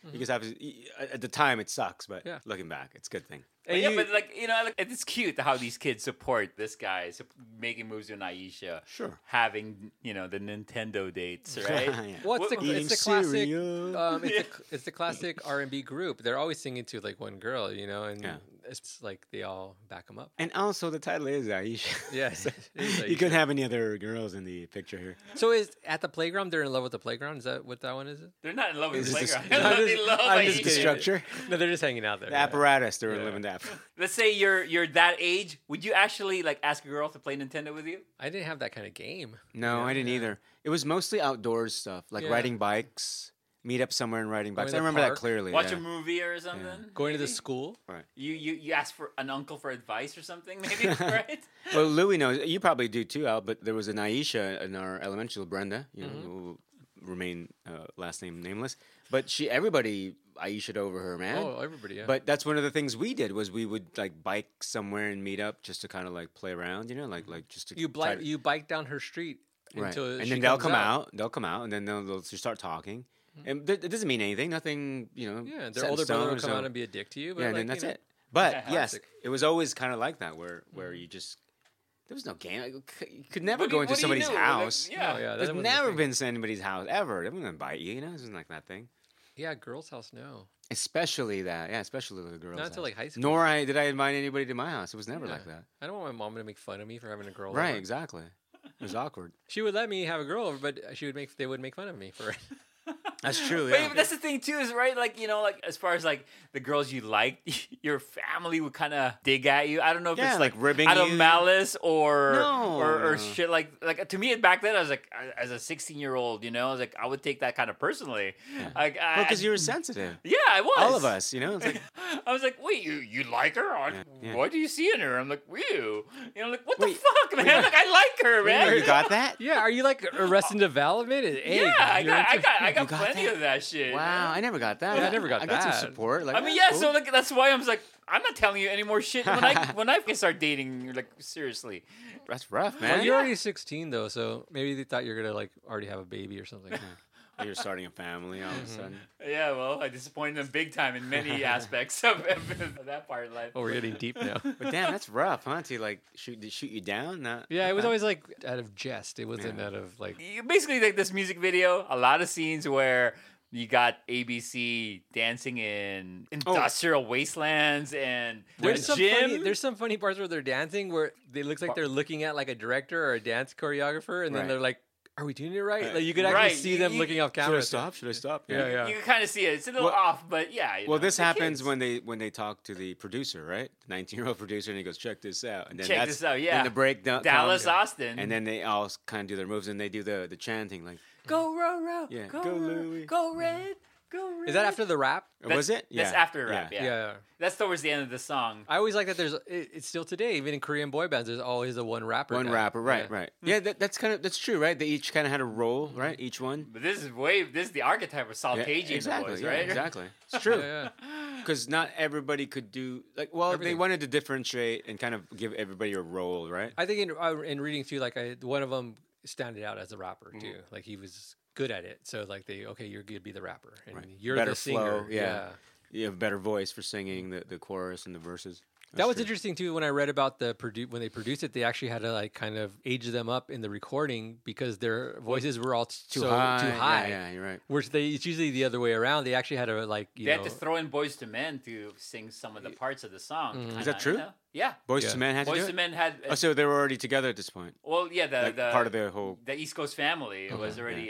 Because obviously, at the time it sucks, but Yeah. looking back, it's a good thing. But yeah, but like like, it's cute how these kids support this guy making moves with Aisha. Sure. Having the Nintendo dates, right? Yeah. Well, it's Eating the classic. cereal. It's the classic R&B group. They're always singing to like one girl, and Yeah. it's like they all back them up. And also, the title is Aisha. Yes, You couldn't have any other girls in the picture here. So is at the playground? They're in love with the playground. Is that what that one is? They're not in love with Is the this playground. I'm They love I'm just Aisha. The structure, No, they're just hanging out there. the apparatus, they're Yeah. living that. Let's say you're that age. Would you actually like ask a girl to play Nintendo with you? I didn't have that kind of game. No, Yeah. I didn't either. It was mostly outdoors stuff, like Yeah. riding bikes, meet up somewhere and riding bikes. to I the remember that park. clearly. Watch yeah. a movie or something. Going to the maybe? school. Right. You ask for an uncle for advice or something, maybe, right? Well, Louis knows. You probably do too, Al. But there was an Aisha in our elementary school, Brenda. You know, Mm-hmm. who will remain last name nameless. But everybody Aisha'd over her, man. Oh, everybody. Yeah. But that's one of the things we did was we would like bike somewhere and meet up just to kind of like play around, like just to you try to- you bike down her street right. until And she then they'll comes come out. They'll come out, and then they'll just start talking. And it doesn't mean anything. Nothing, Yeah, set their in older brother will stone, come so- out and be a dick to you. But yeah, and like, then that's you know, it. But Yeah, yes, classic. it was always kind of like that, where you just there was no game. You could never What do go you- into what do you somebody's do? Like, house. yeah. Oh, yeah, that There's wasn't a never thing. been to anybody's house ever. They're gonna bite you. It wasn't like that thing. Yeah, girls' house. No, Especially that, yeah, especially the girls. not until house. like high school. Nor did I invite anybody to my house. It was never Yeah. like that. I don't want my mom to make fun of me for having a girl. Right, over. exactly. It was awkward. She would let me have a girl over, but they would make fun of me for it. That's true. But Yeah. that's the thing too, is right. Like like as far as like the girls you like, your family would kind of dig at you. I don't know if Yeah, it's like ribbing out of you. malice or No, or no. shit like to me back then I was like as a 16-year-old, I was like I would take that kind of personally. Like Because you were sensitive. yeah, I was. All of us, It's like, I was like, wait, you like her? yeah. What do you see in her? I'm like, ew. I'm like, what Wait, the fuck, man? Like, I like her, man. you got that? Yeah, are you like Arrested Development? Hey, Yeah, I you're got You got plenty that? of that shit. Wow, I never got that. Yeah, I never got I got some that. support. Like, I mean, that's yeah. cool. So like, that's why I was like, I'm not telling you any more shit when I start dating. You're like, seriously. that's rough, Well, man. you're already 16 though, so maybe they thought you're gonna like already have a baby or something. You're starting a family all of a sudden. Yeah, well, I disappointed them big time in many aspects of that part of life. Oh, we're getting deep now. But damn, that's rough, huh? To like shoot you down? Not, Yeah, it was always like out of jest. It wasn't out of like. Basically, like this music video, a lot of scenes where you got ABC dancing in industrial wastelands and There's the some gym. funny. There's some funny parts where they're dancing where it looks like they're looking at like a director or a dance choreographer, and then Right. they're like, "Are we doing it right?" Like you could actually Right, see you- them you- looking off Should I camera. stop? Should I stop? Yeah, yeah. You can kind of see it. It's a little Well- off, but yeah. Well, this they're happens kids. when they talk to the producer, right? The 19-year-old producer, and he goes, "Check this out." And then Check that's, this out, yeah. Then the breakdown. Dallas, comes, Austin. and then they all kind of do their moves, and they do the chanting, like, go row row. Yeah, Go, go row, Louis. Go red. Go red. Is that after the rap? was it? That's after rap. Yeah. Yeah. That's towards the end of the song. I always like that. It's still today, even in Korean boy bands, there's always the one rapper. One guy. rapper, right, Yeah. right. Yeah, that's true, right? They each kind of had a role, right? Each one. But this is the archetype of Salt Yeah, Cajun exactly, boys, yeah, right? exactly. It's true. Yeah, Because not everybody could do like. Well, they Everything. wanted to differentiate and kind of give everybody a role, right? I think in reading too, like one of them standed out as a rapper too. Mm-hmm. Like he was good at it. So like you're gonna be the rapper, and Right. you're Better the singer. flow, yeah. You have a better voice for singing the chorus and the verses. That was true. interesting too. When I read about when they produced it, they actually had to like kind of age them up in the recording because their voices were all too high. Yeah, you're right. Which it's usually the other way around. They actually had to like They had to throw in Boys to Men to sing some of the parts of the song. Mm-hmm. Is that true? Yeah. Boys Yeah. to Men had to Boys do to it. Men had. Oh, so they were already together at this point. Well, yeah, Like the part of the whole the East Coast family was already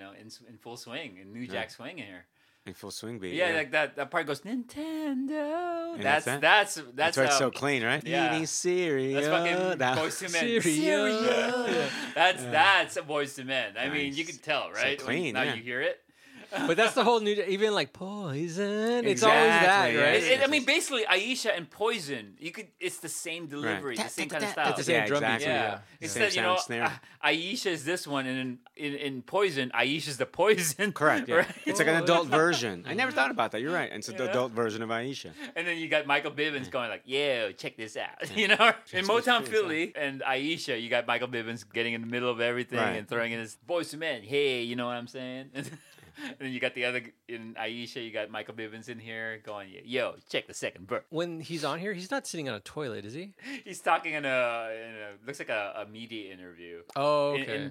in full swing, in New Jack Swing in here. in full swing beat. Yeah, like that part goes Nintendo. And That's that? that's That's why it's so clean, right? yeah. Eating cereal. That's fucking That- Boys to Men. Cereal. That's a Boys to Men. I mean, you Nice. can tell, right? When clean, now yeah. you hear it. But that's the whole new. Even like Poison, it's always that, Exactly, right? yes. I mean, basically, Aisha and Poison. It's the same delivery, the same kind of style. It's the same Yeah, drum beat, exactly. too, Yeah. yeah. Instead, Same sound, snare. Aisha is this one, and in Poison, Aisha's the poison. Correct. Yeah. Right? It's like an adult version. I never thought about that. You're right. It's the adult version of Aisha. And then you got Michael Bivins going like, "Yo, check this out," you know. In Motown Philly and Aisha, you got Michael Bivins getting in the middle of everything Right. and throwing in his Boys to Men. Hey, you know what I'm saying? And then you got the other in Aisha. You got Michael Bivins in here going, "Yo, check the second verse." When he's on here, he's not sitting on a toilet, is he? He's talking in a looks like a media interview. Oh, okay.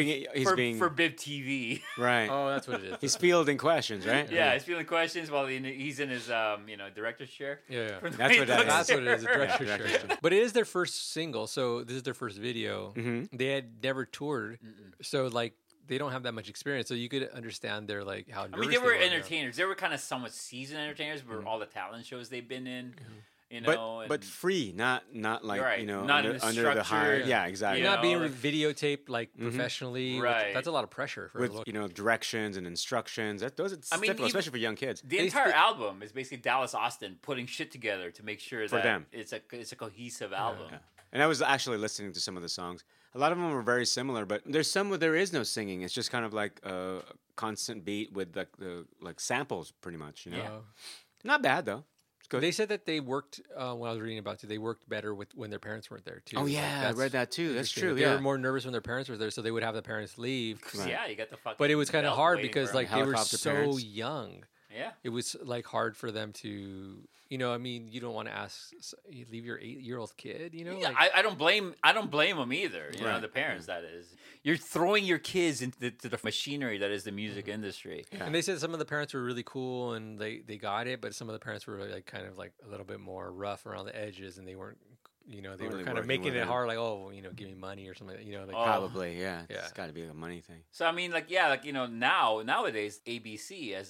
For Bib TV. Right. Oh, that's what it is. He's fielding questions, right? Yeah, he's fielding questions while he's in his director's chair. Yeah. From the That's way what he that looks That's what it is, a there. director's Yeah, shirt. director's But it is their first single, so this is their first video. They had never toured, so like they don't have that much experience. So you could understand their like how. I mean, they were entertainers. They were kind of somewhat seasoned entertainers for all the talent shows they've been in. You know, but free, not like Right, not under, in the under the high. structure. Yeah, exactly. You're not being like- videotaped like professionally. Right. That's a lot of pressure for a with look. directions and instructions. Those are I mean, difficult, even- especially for young kids. The entire album is basically Dallas Austin putting shit together to make sure that them. it's a cohesive album. Yeah. And I was actually listening to some of the songs. A lot of them were very similar, but there's some where there is no singing. It's just kind of like a constant beat with the samples, pretty much. Yeah. Not bad though. It's good. They said that they worked. When I was reading about it, they worked better when their parents weren't there too. Oh Like, yeah, I that's read that too. That's interesting. true. They Yeah. were more nervous when their parents were there, so they would have the parents leave. 'Cause, Right. Yeah, you got the fucking. But it was kind of belt hard waiting because for 'em. like they were Helicopter so parents. young. Yeah. It was like hard for them to, I mean, you don't want to ask, you leave your 8-year-old kid, Yeah, like, I don't blame them either. You know, Right. the parents. That is, you're throwing your kids into the machinery that is the music industry. And they said some of the parents were really cool and they got it, but some of the parents were like kind of like a little bit more rough around the edges, and they weren't, they were Really kind of working making with it it. hard, like, oh, give me money or something, like, Oh. Probably, yeah. Yeah. It's got to be a money thing. So I mean, nowadays ABC as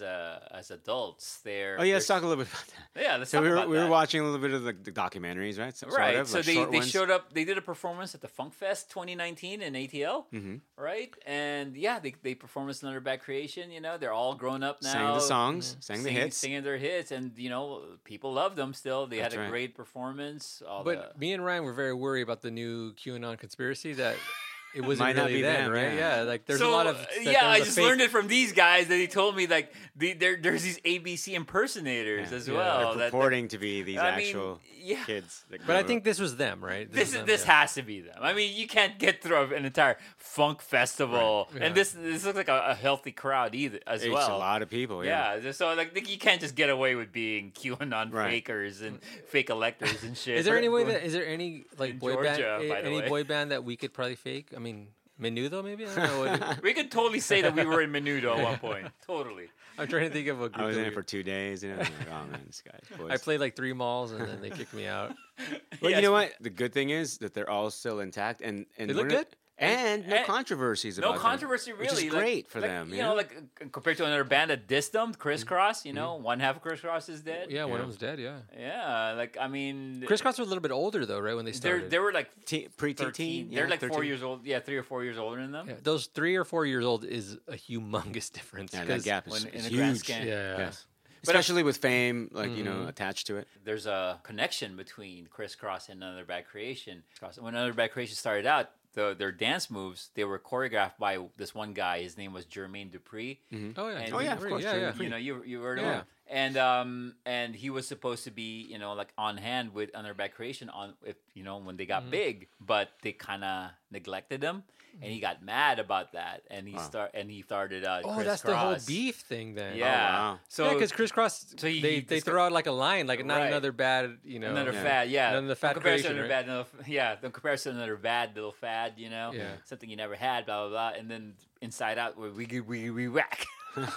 adults, they're Oh yeah, let's talk a little bit about that. Yeah, let's So talk we about were that. watching a little bit of the documentaries, right? Sort Right. of, So like they short ones. showed up. They did a performance at the Funk Fest 2019 in ATL. Mm-hmm. Right. And yeah, they performed as Another Bad Creation. They're all grown up now. Sang the songs, sang the hits. singing their hits, and people love them still. They That's had a right. great performance. But me and Ryan were very worried about the new QAnon conspiracy that it wasn't Might not really be them, them, right? yeah. Yeah, like there's so, a lot of I just learned it from these guys that he told me like there's these ABC impersonators as Yeah. well. They're that- purporting to be these I mean, actual yeah. kids. that But I grow think up. this was them, right? This was them, this yeah. has to be them. I mean, you can't get through an entire funk festival, Right. and Yeah. this looks like a healthy crowd either as It's well. a lot of people. Yeah. So like you can't just get away with being QAnon Right. fakers and fake electors and shit. Is there any way is there any like In boy band, Georgia, by the any way. boy band that we could probably fake? I mean, Menudo maybe. I don't know. We could totally say that we were in Menudo at one point. Totally. I'm trying to think of a group. I was that in it we- for 2 days. I'm like, oh man, this guy's boys. I played like 3 malls and then they kicked me out. But Yes. you know what? The good thing is that they're all still intact and They look we're not- good. and no And- controversies No about controversy, them, really. which is Like- great for like, them. You know, like compared to another band that dissed them, Crisscross. One half of Crisscross is dead. Yeah, one Yeah. of them's dead. Yeah, Yeah, like I mean, Chris Cross was a little bit older though, right when they started. they were like Preteen, 13. yeah, They're like 13. 4 years old. Yeah, 3 or 4 years older than them. Yeah, those 3 or 4 years old is a humongous difference. Yeah, that 'cause- gap is, when- in is the grand huge. scan. Yeah, Yes. Especially with fame, like Mm-hmm. attached to it. There's a connection between Crisscross and Another Bad Creation. When Another Bad Creation started out, their dance moves they were choreographed by this one guy. His name was Jermaine Dupri. Oh yeah. And Oh, he- yeah, of course, Yeah, Jermaine yeah. Dupri. You heard of Yeah. him. And he was supposed to be like on hand with Another Bad Creation when they got big, but they kind of neglected him, and he got mad about that, and he started. Oh, that's the whole beef thing then. Yeah. wow. So yeah, because Chris Cross, So he they disco- throw out like a line, like not Right. another bad, another Yeah. fad, yeah. Another fad In comparison creation, to another bad, the comparison to another bad little fad, Yeah. something you never had, blah blah blah, and then Inside Out, we whack,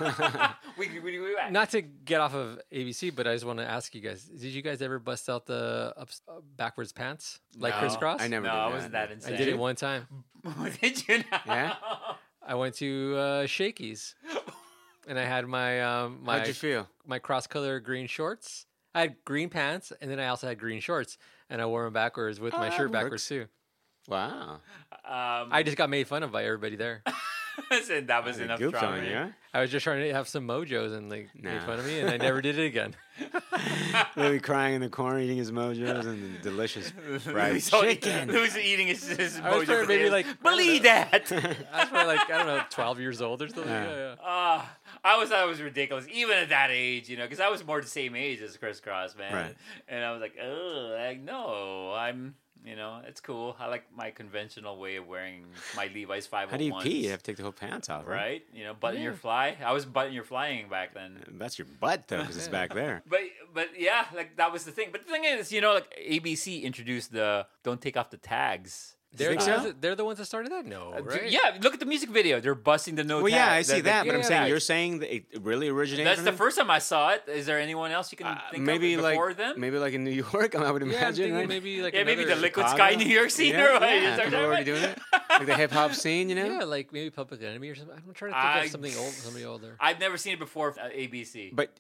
we whack. Not to get off of ABC, but I just want to ask you guys: did you guys ever bust out the backwards pants like No. Chris Cross? I never No, did I that. wasn't that I insane. did it one time. Did you not? Yeah? I went to Shakey's, and I had my How'd you feel? my cross color green shorts. I had green pants, and then I also had green shorts, and I wore them backwards with my that shirt backwards works. too. Wow. I just got made fun of by everybody there. Listen, that was They enough goofed trauma. on you, huh? I was just trying to have some mojos and like made Nah. fun of me, and I never did it again. Lily crying in the corner, eating his mojos and the delicious fried Who's all- chicken. Who's eating his I was mojo probably maybe potatoes? like Believe that. I was probably like I don't know, 12 years old or something. Yeah. Yeah, yeah. I always thought it was ridiculous, even at that age, because I was more the same age as Chris Cross, man. Right. And I was like, oh, like, no, I'm, You know, it's cool. I like my conventional way of wearing my Levi's 501s. How do you pee? You have to take the whole pants off, right? Right? You know, button your fly. I was button your flying back then. That's your butt, though, because it's back there. But yeah, like that was the thing. But the thing is, you know, like ABC introduced the don't take off the tags. They're, so? they're the ones that started that? No, right? Yeah, look at the music video. They're busting the no Well, tag. yeah, I see that, but I'm saying tags. you're saying that it really originated. That's from the them? first time I saw it. Is there anyone else you can think maybe of like before them? maybe like in New York, I would Yeah, I'm imagine, thinking right? maybe like Maybe the another- Liquid Chicago? Sky New York scene or what? You Yeah, start people talking already about- doing it. Like the hip hop scene, you know? Yeah, like maybe Public Enemy or something. I'm trying to think of something old, somebody older. I've never seen it before at ABC. But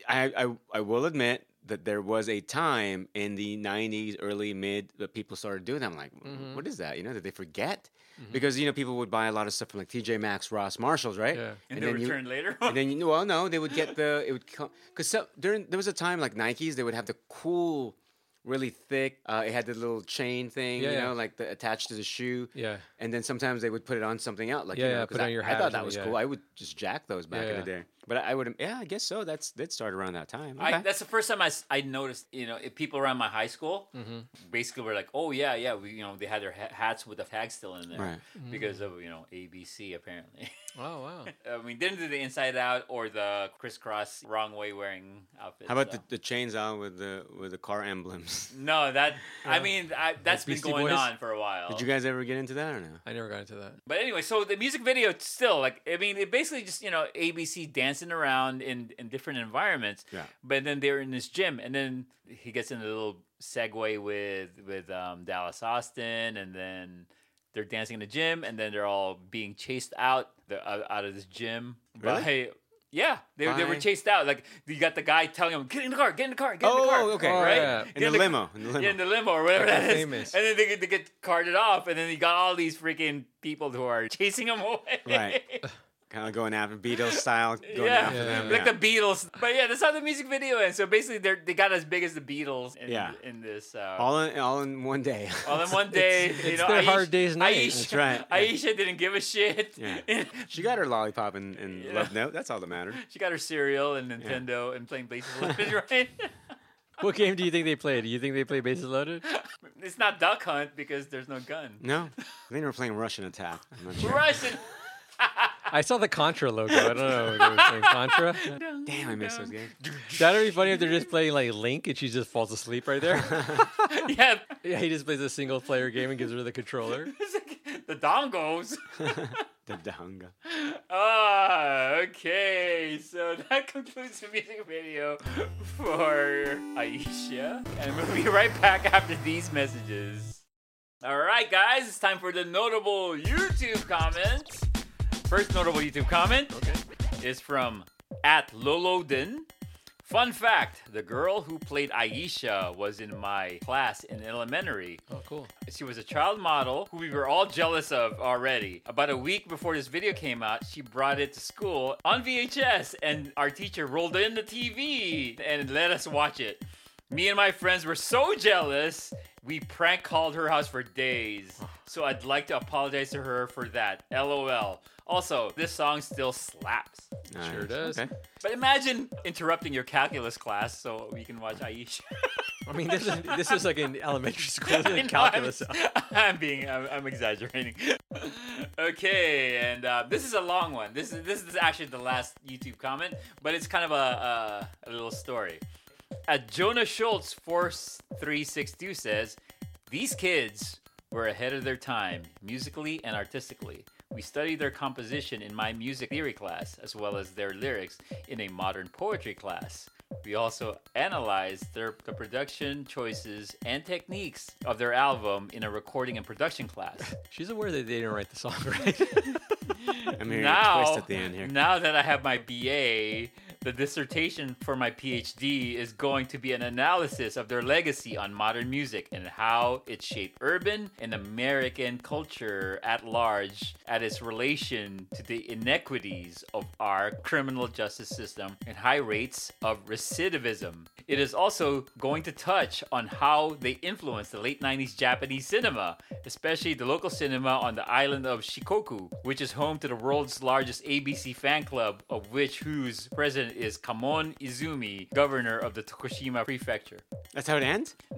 I will admit that there was a time in the 90s, early mid, that people started doing that. I'm like, what is that? You know, did they forget? Because, you know, people would buy a lot of stuff from like TJ Maxx, Ross, Marshalls, right? Yeah. and they then return later. And then, well, no, they would get it would come, because there was a time like Nikes, they would have the cool, really thick, it had the little chain thing, Yeah, you yeah. know, like attached to the shoe. Yeah. And then sometimes they would put it on something else. Like, Yeah, you know, yeah, 'cause put it on your I hat or thought that was something, cool. yeah. I would just jack those back in Yeah, the yeah. day. But I would, I guess so. That started around that time. Okay. That's the first time I noticed, you know, if people around my high school basically were like, oh, yeah, we, you know, they had their hats with the tag still in there. Right. Because of, you know, ABC, apparently. Oh, wow. I mean, didn't do the inside out or the crisscross wrong way wearing outfits. How about so. the chains on with the car emblems? No, that, I mean, that's been Beastie going Boys? on for a while. Did you guys ever get into that or no? I never got into that. But anyway, so the music video still, like, I mean, it basically just, you know, ABC dancing around in different environments. Yeah. But then they're in this gym, and then he gets in a little segue with Dallas Austin, and then they're dancing in the gym, and then they're all being chased out of this gym. Really? By, yeah, they were By- chased out. Like, you got the guy telling them, get in the car, get in the car, get in the car. Oh, okay. Oh, Right? yeah. In the limo. In the limo. Yeah, in the limo or whatever Like that the is. famous. And then they get carted off, and then you got all these freaking people who are chasing them away. Right. Kind of going after Beatles style. Going Yeah, after them. like yeah. the Beatles. But yeah, that's how the music video ends. So basically, they got as big as the Beatles in this. all in one day. All in one day. it's their hard day's night. That's right. Aisha didn't give a shit. Yeah. She got her lollipop and Yeah. love note. That's all that mattered. She got her cereal and Nintendo and playing Bases Loaded, right? What game do you think they played? Do you think they played Bases Loaded? It's not Duck Hunt because there's no gun. No, I think they were playing Russian Attack. I'm not sure. Russian. I saw the Contra logo. I don't know. They were playing Contra. Damn, I missed those games. That'd be funny if they're just playing like Link and she just falls asleep right there. Yeah. Yeah, he just plays a single player game and gives her the controller. It's like the dongos. The Danga. Okay. So that concludes the music video for Aisha. And we'll be right back after these messages. All right, guys, it's time for the notable YouTube comments. First notable YouTube comment is from @Lolodin. Fun fact, the girl who played Aisha was in my class in elementary. Oh, cool. She was a child model who we were all jealous of already. About a week before this video came out, she brought it to school on VHS, and our teacher rolled in the TV and let us watch it. Me and my friends were so jealous, we prank called her house for days. So I'd like to apologize to her for that. LOL. Also, this song still slaps. Sure does. Okay. But imagine interrupting your calculus class so you can watch Aisha. I mean, this is like in elementary school I know, calculus. I'm exaggerating. Okay, and this is a long one. This is actually the last YouTube comment, but it's kind of a little story. Jonah Schultz 4362 says, "These kids were ahead of their time, musically and artistically. We studied their composition in my music theory class, as well as their lyrics in a modern poetry class. We also analyzed the production choices and techniques of their album in a recording and production class. She's aware that they didn't write the song, right? I'm hearing a twist at the end here. Now that I have my BA, the dissertation for my PhD is going to be an analysis of their legacy on modern music and how it shaped urban and American culture at large at its relation to the inequities of our criminal justice system and high rates of recidivism. It is also going to touch on how they influenced the late 90s Japanese cinema, especially the local cinema on the island of Shikoku, which is home to the world's largest ABC fan club, of whose president is Kamon Izumi, governor of the Tokushima prefecture." That's how it ends? Nope.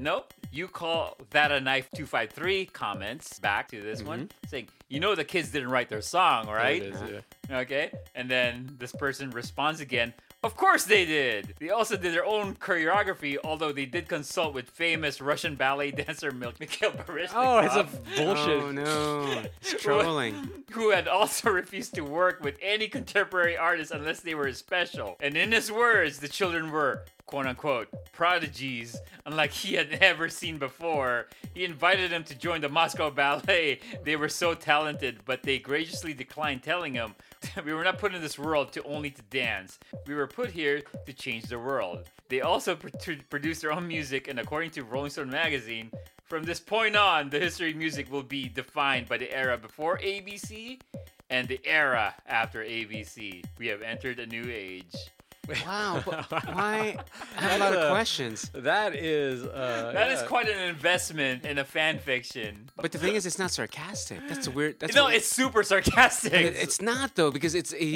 You Call That a Knife 253 comments back to this one saying, the kids didn't write their song, right? There it is, yeah. Okay. And then this person responds again, of course they did. They also did their own choreography, although they did consult with famous Russian ballet dancer Mikhail Baryshnikov. Oh, it's a bullshit. Oh no, it's trolling. Who had also refused to work with any contemporary artists unless they were special. And in his words, the children were, quote unquote, prodigies, unlike he had ever seen before. He invited them to join the Moscow Ballet. They were so talented, but they graciously declined, telling him, we were not put in this world only to dance. We were put here to change the world. They also produced their own music, and according to Rolling Stone magazine, from this point on, the history of music will be defined by the era before ABC and the era after ABC. We have entered a new age. Wow, but why? I have a lot of questions. That is That is quite an investment in a fan fiction. But the thing is, it's not sarcastic. That's a weird. That's No, what- it's super sarcastic. It's not though, because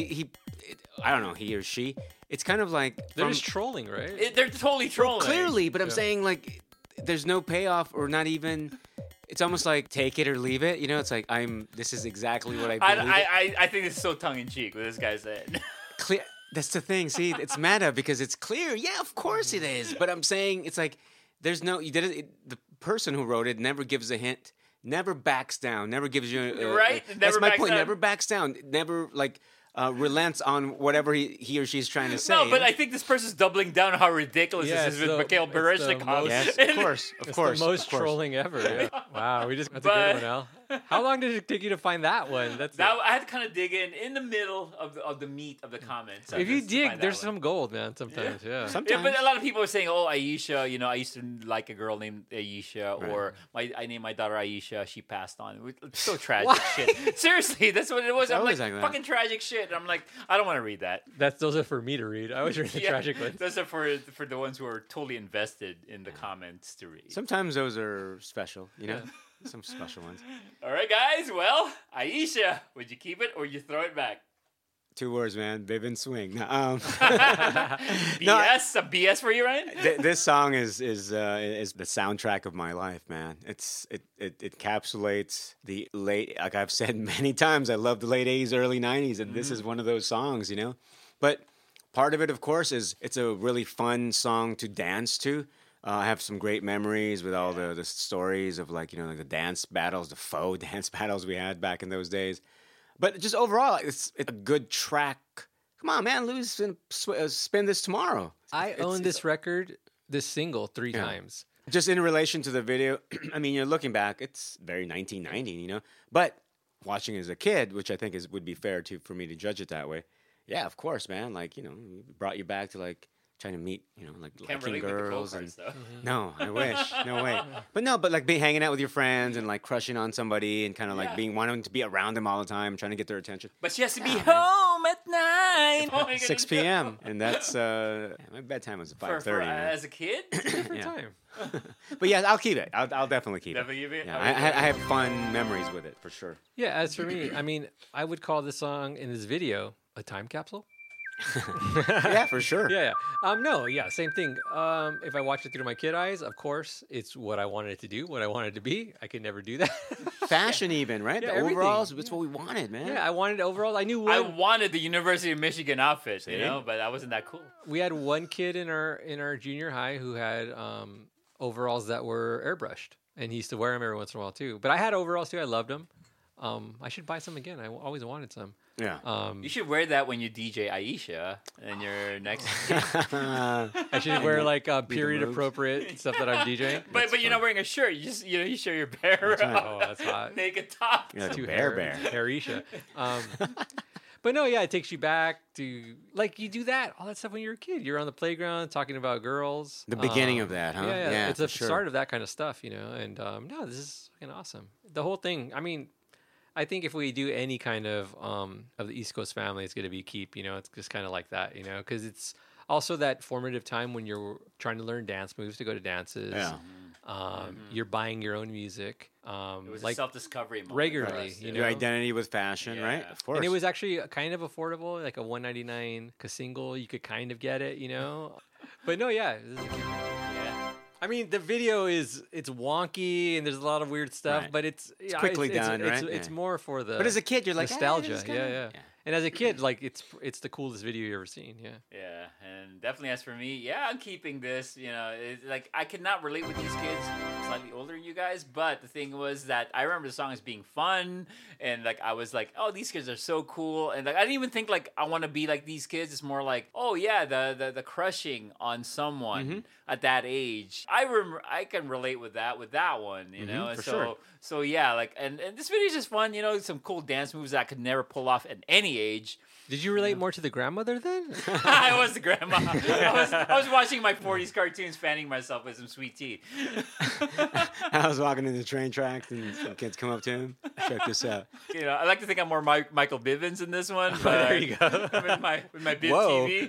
I don't know, he or she. It's kind of like They're from- just trolling, right? They're totally trolling. clearly, but I'm saying like there's no payoff or not even. It's almost like take it or leave it. It's like this is exactly what I believe. I think it's so tongue in cheek what this guy said. Clear. That's the thing. See, it's meta because it's clear. Yeah, of course it is. But I'm saying it's like there's no. You did it. The person who wrote it never gives a hint. Never backs down. Never gives you. Right? That's Never my backs point. down. Never backs down. Never relents on whatever he or she's trying to say. No, but I think this person's doubling down on how ridiculous Yeah, this is with so Mikhail it's the Baryshnikov. most- Yes, of course, of It's course, the most of course. trolling ever. Yeah. Wow, that's a But- good one, Al. How long did it take you to find that one? That's Now I had to kind of dig in the middle of the meat of the comments. if you just to dig, find there's that one. some gold, man. Sometimes, yeah. Yeah, Sometimes. but a lot of people are saying, "Oh, Aisha, I used to like a girl named Aisha, Right. or I named my daughter Aisha. She passed on." It's so tragic shit. Seriously, that's what it was. I'm like, always like that. fucking tragic shit. And I'm like, I don't want to read that. Those are for me to read. I always read the Yeah, tragic ones. those are for the ones who are totally invested in the comments to read. Sometimes those are special. Some special ones. All right, guys. Well, Aisha, would you keep it or would you throw it back? 2 words, man. Viv swing. No, BS, a BS for you, Ryan? this song is the soundtrack of my life, man. It encapsulates the late, like I've said many times, I love the late 80s, early 90s, and this is one of those songs, But part of it, of course, is it's a really fun song to dance to. I have some great memories with all the stories of like the dance battles, the faux dance battles we had back in those days. But just overall, it's a good track. Come on, man, Lou's gonna spin this tomorrow. I own this record, this single, 3 Yeah. times. Just in relation to the video, I mean, you're looking back, it's very 1990, But watching as a kid, which I think would be fair for me to judge it that way. Yeah, of course, man. Like, brought you back to like trying to meet, like Can't liking relate with the girls go-karts, though. No, I wish. No way. But like hanging out with your friends and like crushing on somebody and kind of like Yeah. wanting to be around them all the time, trying to get their attention. But she has to be home at 9. Oh my 6 goodness. p.m. and that's my bedtime was at For, 5:30. man. as a kid? Different Yeah. time. But yeah, I'll keep it. I'll definitely keep Definitely give it. it? Yeah, Okay. I have fun memories with it for sure. Yeah, as for me, I mean, I would call this song in this video a time capsule. Yeah, for sure. Yeah, yeah. No, yeah, same thing. If I watch it through my kid eyes, of course, it's what I wanted it to do, what I wanted it to be. I could never do that. Fashion even, right? Yeah, the everything. overalls, that's what we wanted, man. Yeah, I wanted overall. I knew I one. wanted the University of Michigan outfit, See? but I wasn't that cool. We had one kid in our junior high who had overalls that were airbrushed, and he used to wear them every once in a while too. But I had overalls too. I loved them. I should buy some again. I always wanted some. Yeah. You should wear that when you DJ Aisha and your next. I should wear like period moves. appropriate stuff that I'm DJing. but you're not wearing a shirt. You just you show your bare Oh, that's hot. naked top. Yeah, Too bear. Hairisha. But no, yeah, it takes you back to like you do that all that stuff when you're a kid. You're on the playground talking about girls. The beginning of that, huh? Yeah, Yeah, it's for a sure. start of that kind of stuff, And no, this is fucking awesome. The whole thing. I mean, I think if we do any kind of the East Coast family, it's going to be Keep. It's just kind of like that, because it's also that formative time when you're trying to learn dance moves to go to dances. Yeah. You're buying your own music. It was a like self-discovery moment. regularly, for us, you Your know? identity with fashion, right? Yeah. Of course. and it was actually kind of affordable, like a $199 single. You could kind of get it, But no, yeah. This is a Keep. Yeah. I mean, the video it's wonky and there's a lot of weird stuff, Right. but it's quickly done, right? It's Yeah. more for the But as a kid, you're like, nostalgia. this is kinda- yeah. Yeah. And as a kid, like it's the coolest video you ever seen. Yeah. Yeah, and definitely as for me, yeah, I'm keeping this. You know, it's like I could not relate with these kids, slightly older than you guys. But the thing was that I remember the song as being fun, and like I was like, oh, these kids are so cool, and like I didn't even think like I want to be like these kids. It's more like, oh yeah, the crushing on someone at that age. I can relate with that one. You know, and for so sure. so yeah, like and this video is just fun. You know, some cool dance moves that I could never pull off at any age. Did you relate more to the grandmother then? I was the grandma. I was watching my 40s cartoons, fanning myself with some sweet tea. I was walking in the train tracks and some kids come up to him. Check this out. You know, I like to think I'm more Michael Bivins in this one. But there you go. with my Biv Whoa. TV.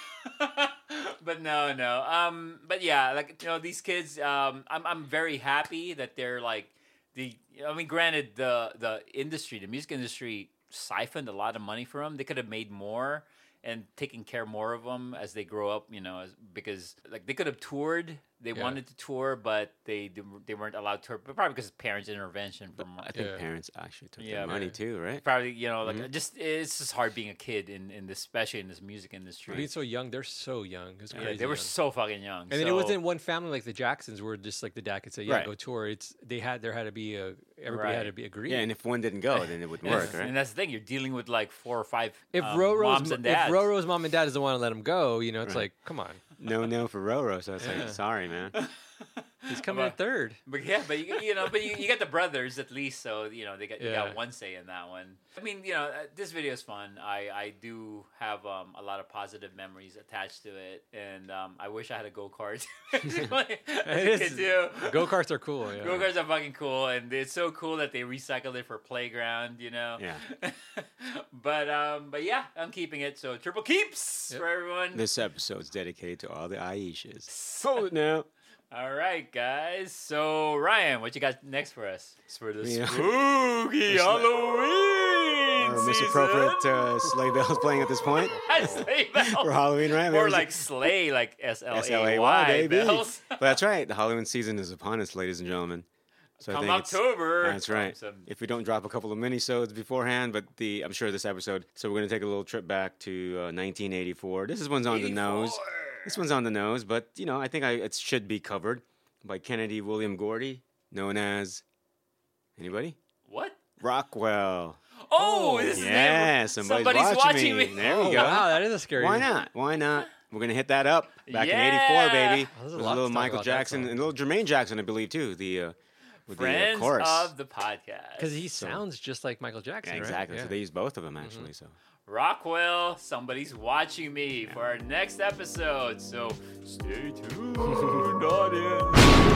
But no. But yeah, like you know, these kids. I'm very happy that they're like the. I mean, granted, the industry, the music industry, siphoned a lot of money from them. They could have made more and taken care more of them as they grow up, you know, because like they could have toured. They Yeah. wanted to tour, but they weren't allowed to tour, but probably because of parents' intervention from I think Yeah. parents actually took Yeah, their money but- too, right? probably, you know, like just it's just hard being a kid in this, especially in this music industry. Being so young, they're so young. It's crazy. Yeah, they were young. so fucking young. And then it so- wasn't one family like the Jacksons where just like the dad could say, "Yeah, Right. go tour." There had to be everybody had Right. to be agreed. Yeah, and if one didn't go, then it wouldn't work, And right? that's the thing. You're dealing with like 4 or 5 if moms and dads. Roro's mom and dad doesn't want to let him go, you know, it's Right. like, come on, No for Roro, so it's Yeah. like, sorry, man. he's coming in third. But yeah, but you know, but you got the brothers at least, so you know you Yeah. got one say in that one. I mean, you know, this video is fun. I do have a lot of positive memories attached to it, and I wish I had a go kart. As a kid too. Go karts are cool. Yeah. Go karts are fucking cool, and it's so cool that they recycled it for playground. You know. Yeah. But yeah, I'm keeping it. So triple keeps Yep. for everyone. This episode's dedicated to all the Aishas. Hold it now. All right, guys. So Ryan, what you got next for us? It's for the Yeah. spooky Halloween Or season. misappropriate sleigh bells playing at this point Sleigh bells. for Halloween, right? Or There's like sleigh, like SLAY, SLAY baby. bells. But that's right. The Halloween season is upon us, ladies and gentlemen. So I Come think it's- October. That's right. Some- If we don't drop a couple of mini-sodes beforehand, but I'm sure this episode. So we're going to take a little trip back to 1984. This one's on the nose. 84. This one's on the nose, but you know, I think it should be covered by Kennedy William Gordy, known as anybody? What? Rockwell. Oh, this is Yeah, somebody's watching me. There we Oh, go. wow, that is a scary. Why not? Why not? We're gonna hit that up back in Yeah. '84, baby. There's a With lot a little to talk Michael about that Jackson song. and a little Jermaine Jackson, I believe, too. With Friends the chorus. of the podcast. Because he sounds just like Michael Jackson, Yeah, right? exactly. So Yeah. they use both of them actually. So Rockwell, somebody's watching me for our next episode. So stay tuned, audience.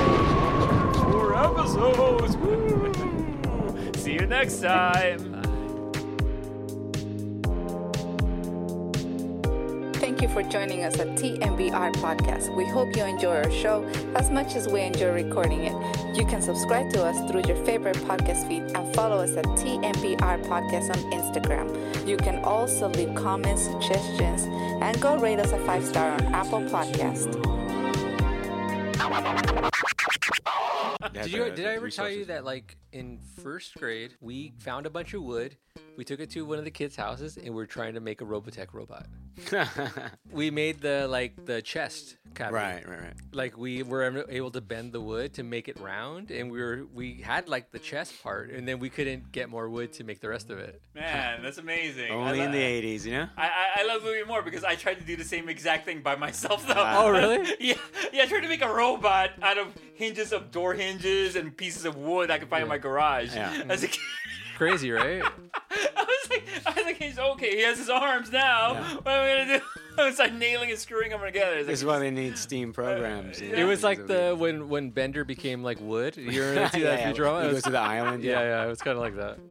4 episodes. Woo! See you next time. Thank you for joining us at TMBR Podcast. We hope you enjoy our show as much as we enjoy recording it. You can subscribe to us through your favorite podcast feed and follow us at TMBR Podcast on Instagram. You can also leave comments, suggestions, and go rate us a 5-star on Apple Podcast. Did I ever tell you that, like, in first grade, we found a bunch of wood, we took it to one of the kids' houses, and we're trying to make a Robotech robot. We made the chest cavity. right. Like, we were able to bend the wood to make it round, and we had like the chest part, and then we couldn't get more wood to make the rest of it. Man, that's amazing. Only in the '80s, you know. I love Louis more because I tried to do the same exact thing by myself though. Oh, really? Yeah, I tried to make a robot out of hinges of door hinges and pieces of wood I could find in my garage. Yeah. As a kid. Crazy, right? I was like, he's okay. He has his arms now. Yeah. What am I gonna do? I was like nailing and screwing them together. It's This is like, why they need Steam programs. you It know, was like because of when Bender became like wood. You ever see that yeah, Futurama? he It goes was- to the island. yeah, it was kind of like that.